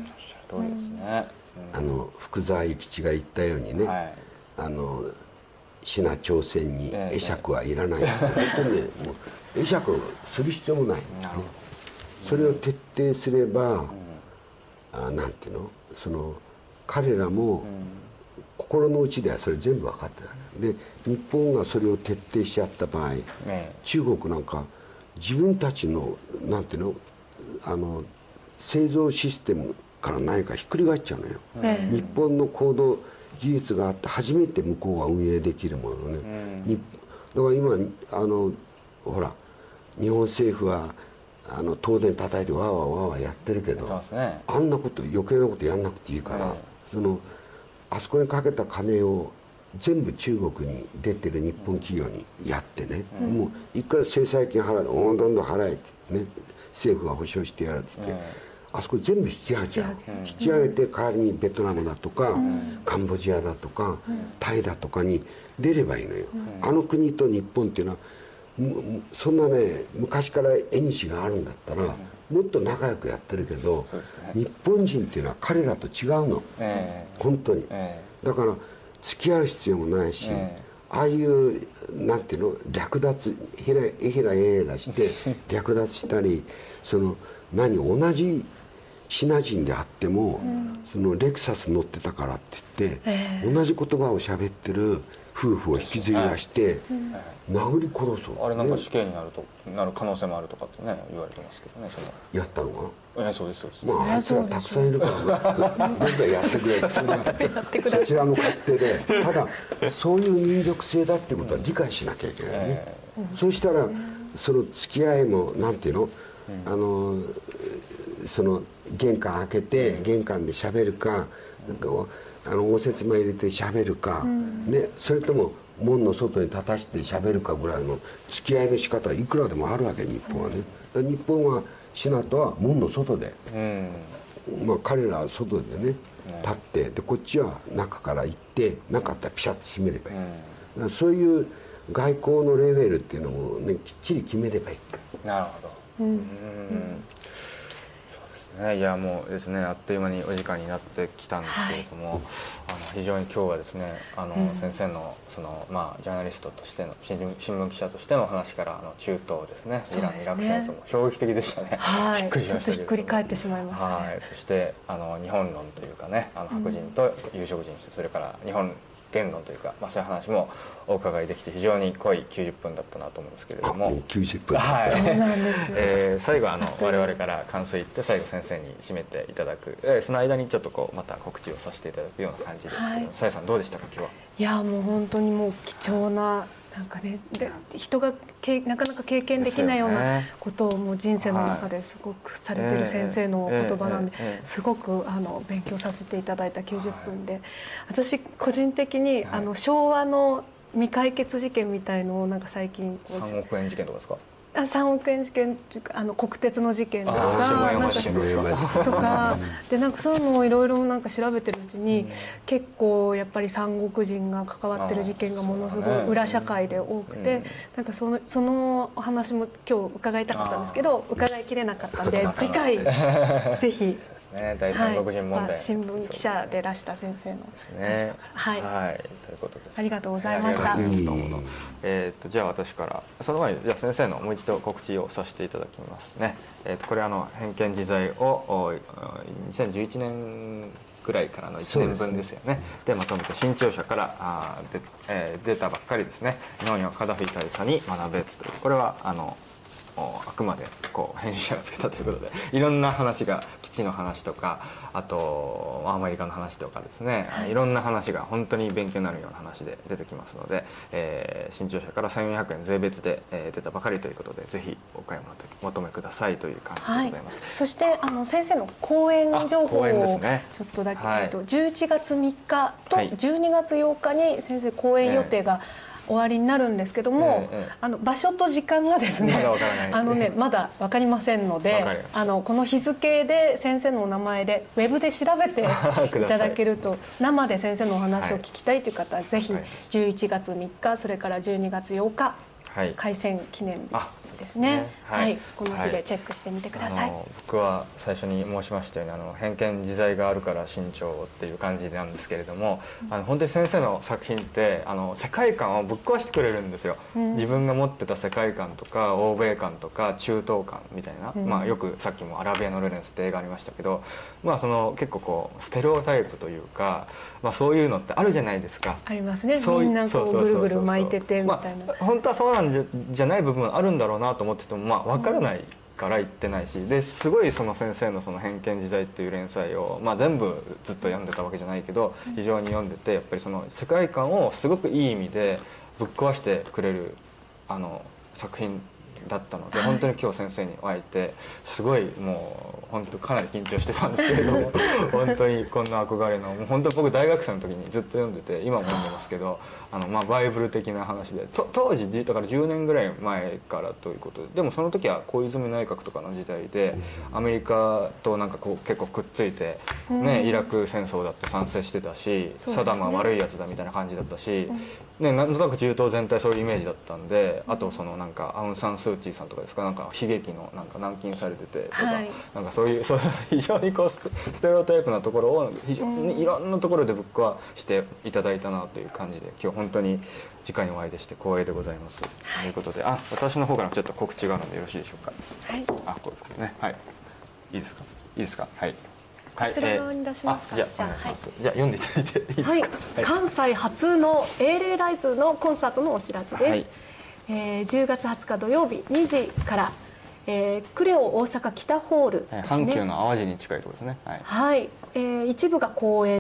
おっしゃる通りですね。 うん、あの福沢諭吉が言ったようにね、はい、あのシナ朝鮮に会釈はいらない、ええ、本当にねもう会釈する必要もない、ね、それを徹底すれば、うん、あなんていうのその彼らも、うん、心の内ではそれ全部分かってた。で日本がそれを徹底しちゃった場合、ええ、中国なんか自分たちのなんていうのあの製造システムから何かひっくり返っちゃうのよ、ええ、日本の行動技術があって初めて向こうが運営できるものね、うん、だから今あのほら日本政府はあの東電叩いてわーわーわーわーやってるけど、ね、あんなこと余計なことやんなくていいから、うん、そのあそこにかけた金を全部中国に出てる日本企業にやってね、うん、もう一回制裁金払うどんどん払えってね政府が保証してやるって言って、うん、あそこ全部引き上げちゃう、うん、引き上げて代わりにベトナムだとか、うん、カンボジアだとか、うん、タイだとかに出ればいいのよ、うん、あの国と日本っていうのはそんなね昔から縁があるんだったら、うん、もっと仲良くやってるけど、ね、日本人っていうのは彼らと違うの、えー、本当に、えー、だから付き合う必要もないし、えー、ああいうなんていうの略奪へらへらへらして略奪したりその何同じシナ人であっても、うん、そのレクサス乗ってたからって言って、えー、同じ言葉を喋ってる夫婦を引きずり出して、うん、殴り殺そう、ね、 あれなんか死刑になるとなる可能性もあるとかってね言われてますけどね。そのやったのがえそうですそうです。 まああいつらたくさんいるからどんどんやってくれそれそちらの勝手で、ただそういう民族性だってことは理解しなきゃいけないね、えー、そうしたらその付き合いもなんていうの、うん、あのその玄関開けて玄関で喋るか、あの応接間入れて喋るか、うん、ね、それとも門の外に立たして喋るかぐらいの付き合いの仕方はいくらでもあるわけ、日本はね。日本はシナトは門の外で、うん、まあ彼らは外でね立って、でこっちは中から行ってなかったらピシャッと閉めればいい、うん、だからそういう外交のレベルっていうのもねきっちり決めればいい。 なるほど、うんうん、ね、いやもうですねあっという間にお時間になってきたんですけれども、はい、あの非常に今日はですねあの、うん、先生のその、まあ、ジャーナリストとしての新聞、新聞記者としての話からあの中東ですね、イラン・イラク戦争も衝撃的でしたね、 はい、びっくりしましたけど、ちょっとひっくり返ってしまいましたね、 はい、そしてあの日本論というかね、あの白人と有色人種、うん、それから日本言論というか、まあ、そういう話もお伺いできて非常に濃いきゅうじゅっぷんだったなと思うんですけれども、 きゅうじゅっぷん、 はい、そうなんですね、 えー、最後あの我々から感想言って最後先生に締めていただく、えー、その間にちょっとこうまた告知をさせていただくような感じですけど、はい、さやさんどうでしたか今日は。 いやもう本当にもう貴重ななんかね、で人がけなかなか経験できないようなことをもう人生の中ですごくされてる先生の言葉なんで、すごくあの勉強させていただいたきゅうじゅっぷんで、私個人的にあの昭和の未解決事件みたいのをなんか最近こうさんおくえん事件とかですか。 さんおくえん事件というかあの国鉄の事件とかなんかとかでなんかそういうのをいろいろなんか調べてるうちに、うん、結構やっぱり三国人が関わってる事件がものすごい裏社会で多くて、うん、なんかそのそのお話も今日伺いたかったんですけど伺いきれなかったんで次回ぜひ。 ね、第三国人問題、 はい、新聞記者でいらした先生のですね。 はい、 はい、ということです。 ありがとうございました。 えっとじゃあ私からその前にじゃあ先生のもう一度告知をさせていただきますね。えっとこれあの偏見自在をにせんじゅういちねんぐらいからのいちねんぶんですよね。でまとめて新潮社からあで、えー、出たばっかりですね。日本よカダフィ大佐に学べというこれはあの。あくまでこう編集者がつけたということでいろんな話が基地の話とかあとアメリカの話とかですね、はい、いろんな話が本当に勉強になるような話で出てきますので、えー、新潮社からせんよんひゃくえん税別で、えー、出たばかりということでぜひお買い物とお求めくださいという感じでございます、 はい、そしてあの先生の講演情報をちょっとだけ、ね、じゅういちがつみっかとじゅうにがつようかに先生講演予定が、はい終わりになるんですけども、ええ、あの場所と時間がですね、あのねまだ分かりませんので、あのこの日付で先生のお名前でウェブで調べていただけると生で先生のお話を聞きたいという方はぜひじゅういちがつみっかそれからじゅうにがつようか、はい、開戦記念日ですね。はい、はい、この日でチェックしてみてください。 はい、僕は最初に申しましたようにあの偏見自在があるから慎重っていう感じなんですけれども、うん、あの本当に先生の作品ってあの世界観をぶっ壊してくれるんですよ、うん、自分が持ってた世界観とか欧米観とか中東観みたいな、うんまあ、よくさっきもアラビアのルネンスって映画ありましたけど、まあ、その結構こうステレオタイプというか、まあ、そういうのってあるじゃないですか。 ありますね。みんなこうぐるぐる巻いててみたいな、 まあ、本当はそうなんじゃ、じゃない部分あるんだろうなと思ってても、まあ、分からないから言ってないし、ですごいその先生のその偏見自在っていう連載を、まあ、全部ずっと読んでたわけじゃないけど非常に読んでてやっぱりその世界観をすごくいい意味でぶっ壊してくれるあの作品だったので、本当に今日先生に会えてすごいもう本当かなり緊張してたんですけれども本当にこんな憧れのもう本当に僕大学生の時にずっと読んでて今も読んでますけどあのまあバイブル的な話でと当時だからじゅうねんぐらい前からということで、でもその時は小泉内閣とかの時代でアメリカとなんかこう結構くっついて、ね、イラク戦争だって賛成してたし、サダムは悪いやつだみたいな感じだったし、ね、なんとなく中東全体そういうイメージだったんで、あとそのなんかアウン・サン・スー・チーさんとかですか、なんか悲劇のなんか軟禁されててとか、はい、なんかそういうそういう非常にこうステレオタイプなところを非常にいろんなところでぶっ壊していただいたなという感じで、今日本当に次回にお会いでして光栄でございます、はい、ということで、あ私の方からちょっと告知があるのでよろしいでしょうか。 はい、 あこうですね、はいいいですかいいですかはいこちら側に出しますか。 じゃあお願いします。じゃあ読んでいただいていいですか。 はい、関西初の英霊ライズのコンサートのお知らせです。 はい、 えー、じゅうがつはつか土曜日にじから、えー、クレオ大阪北ホールですね。 阪急の淡路に近いところですね。はい、 はい、えー、一部が公演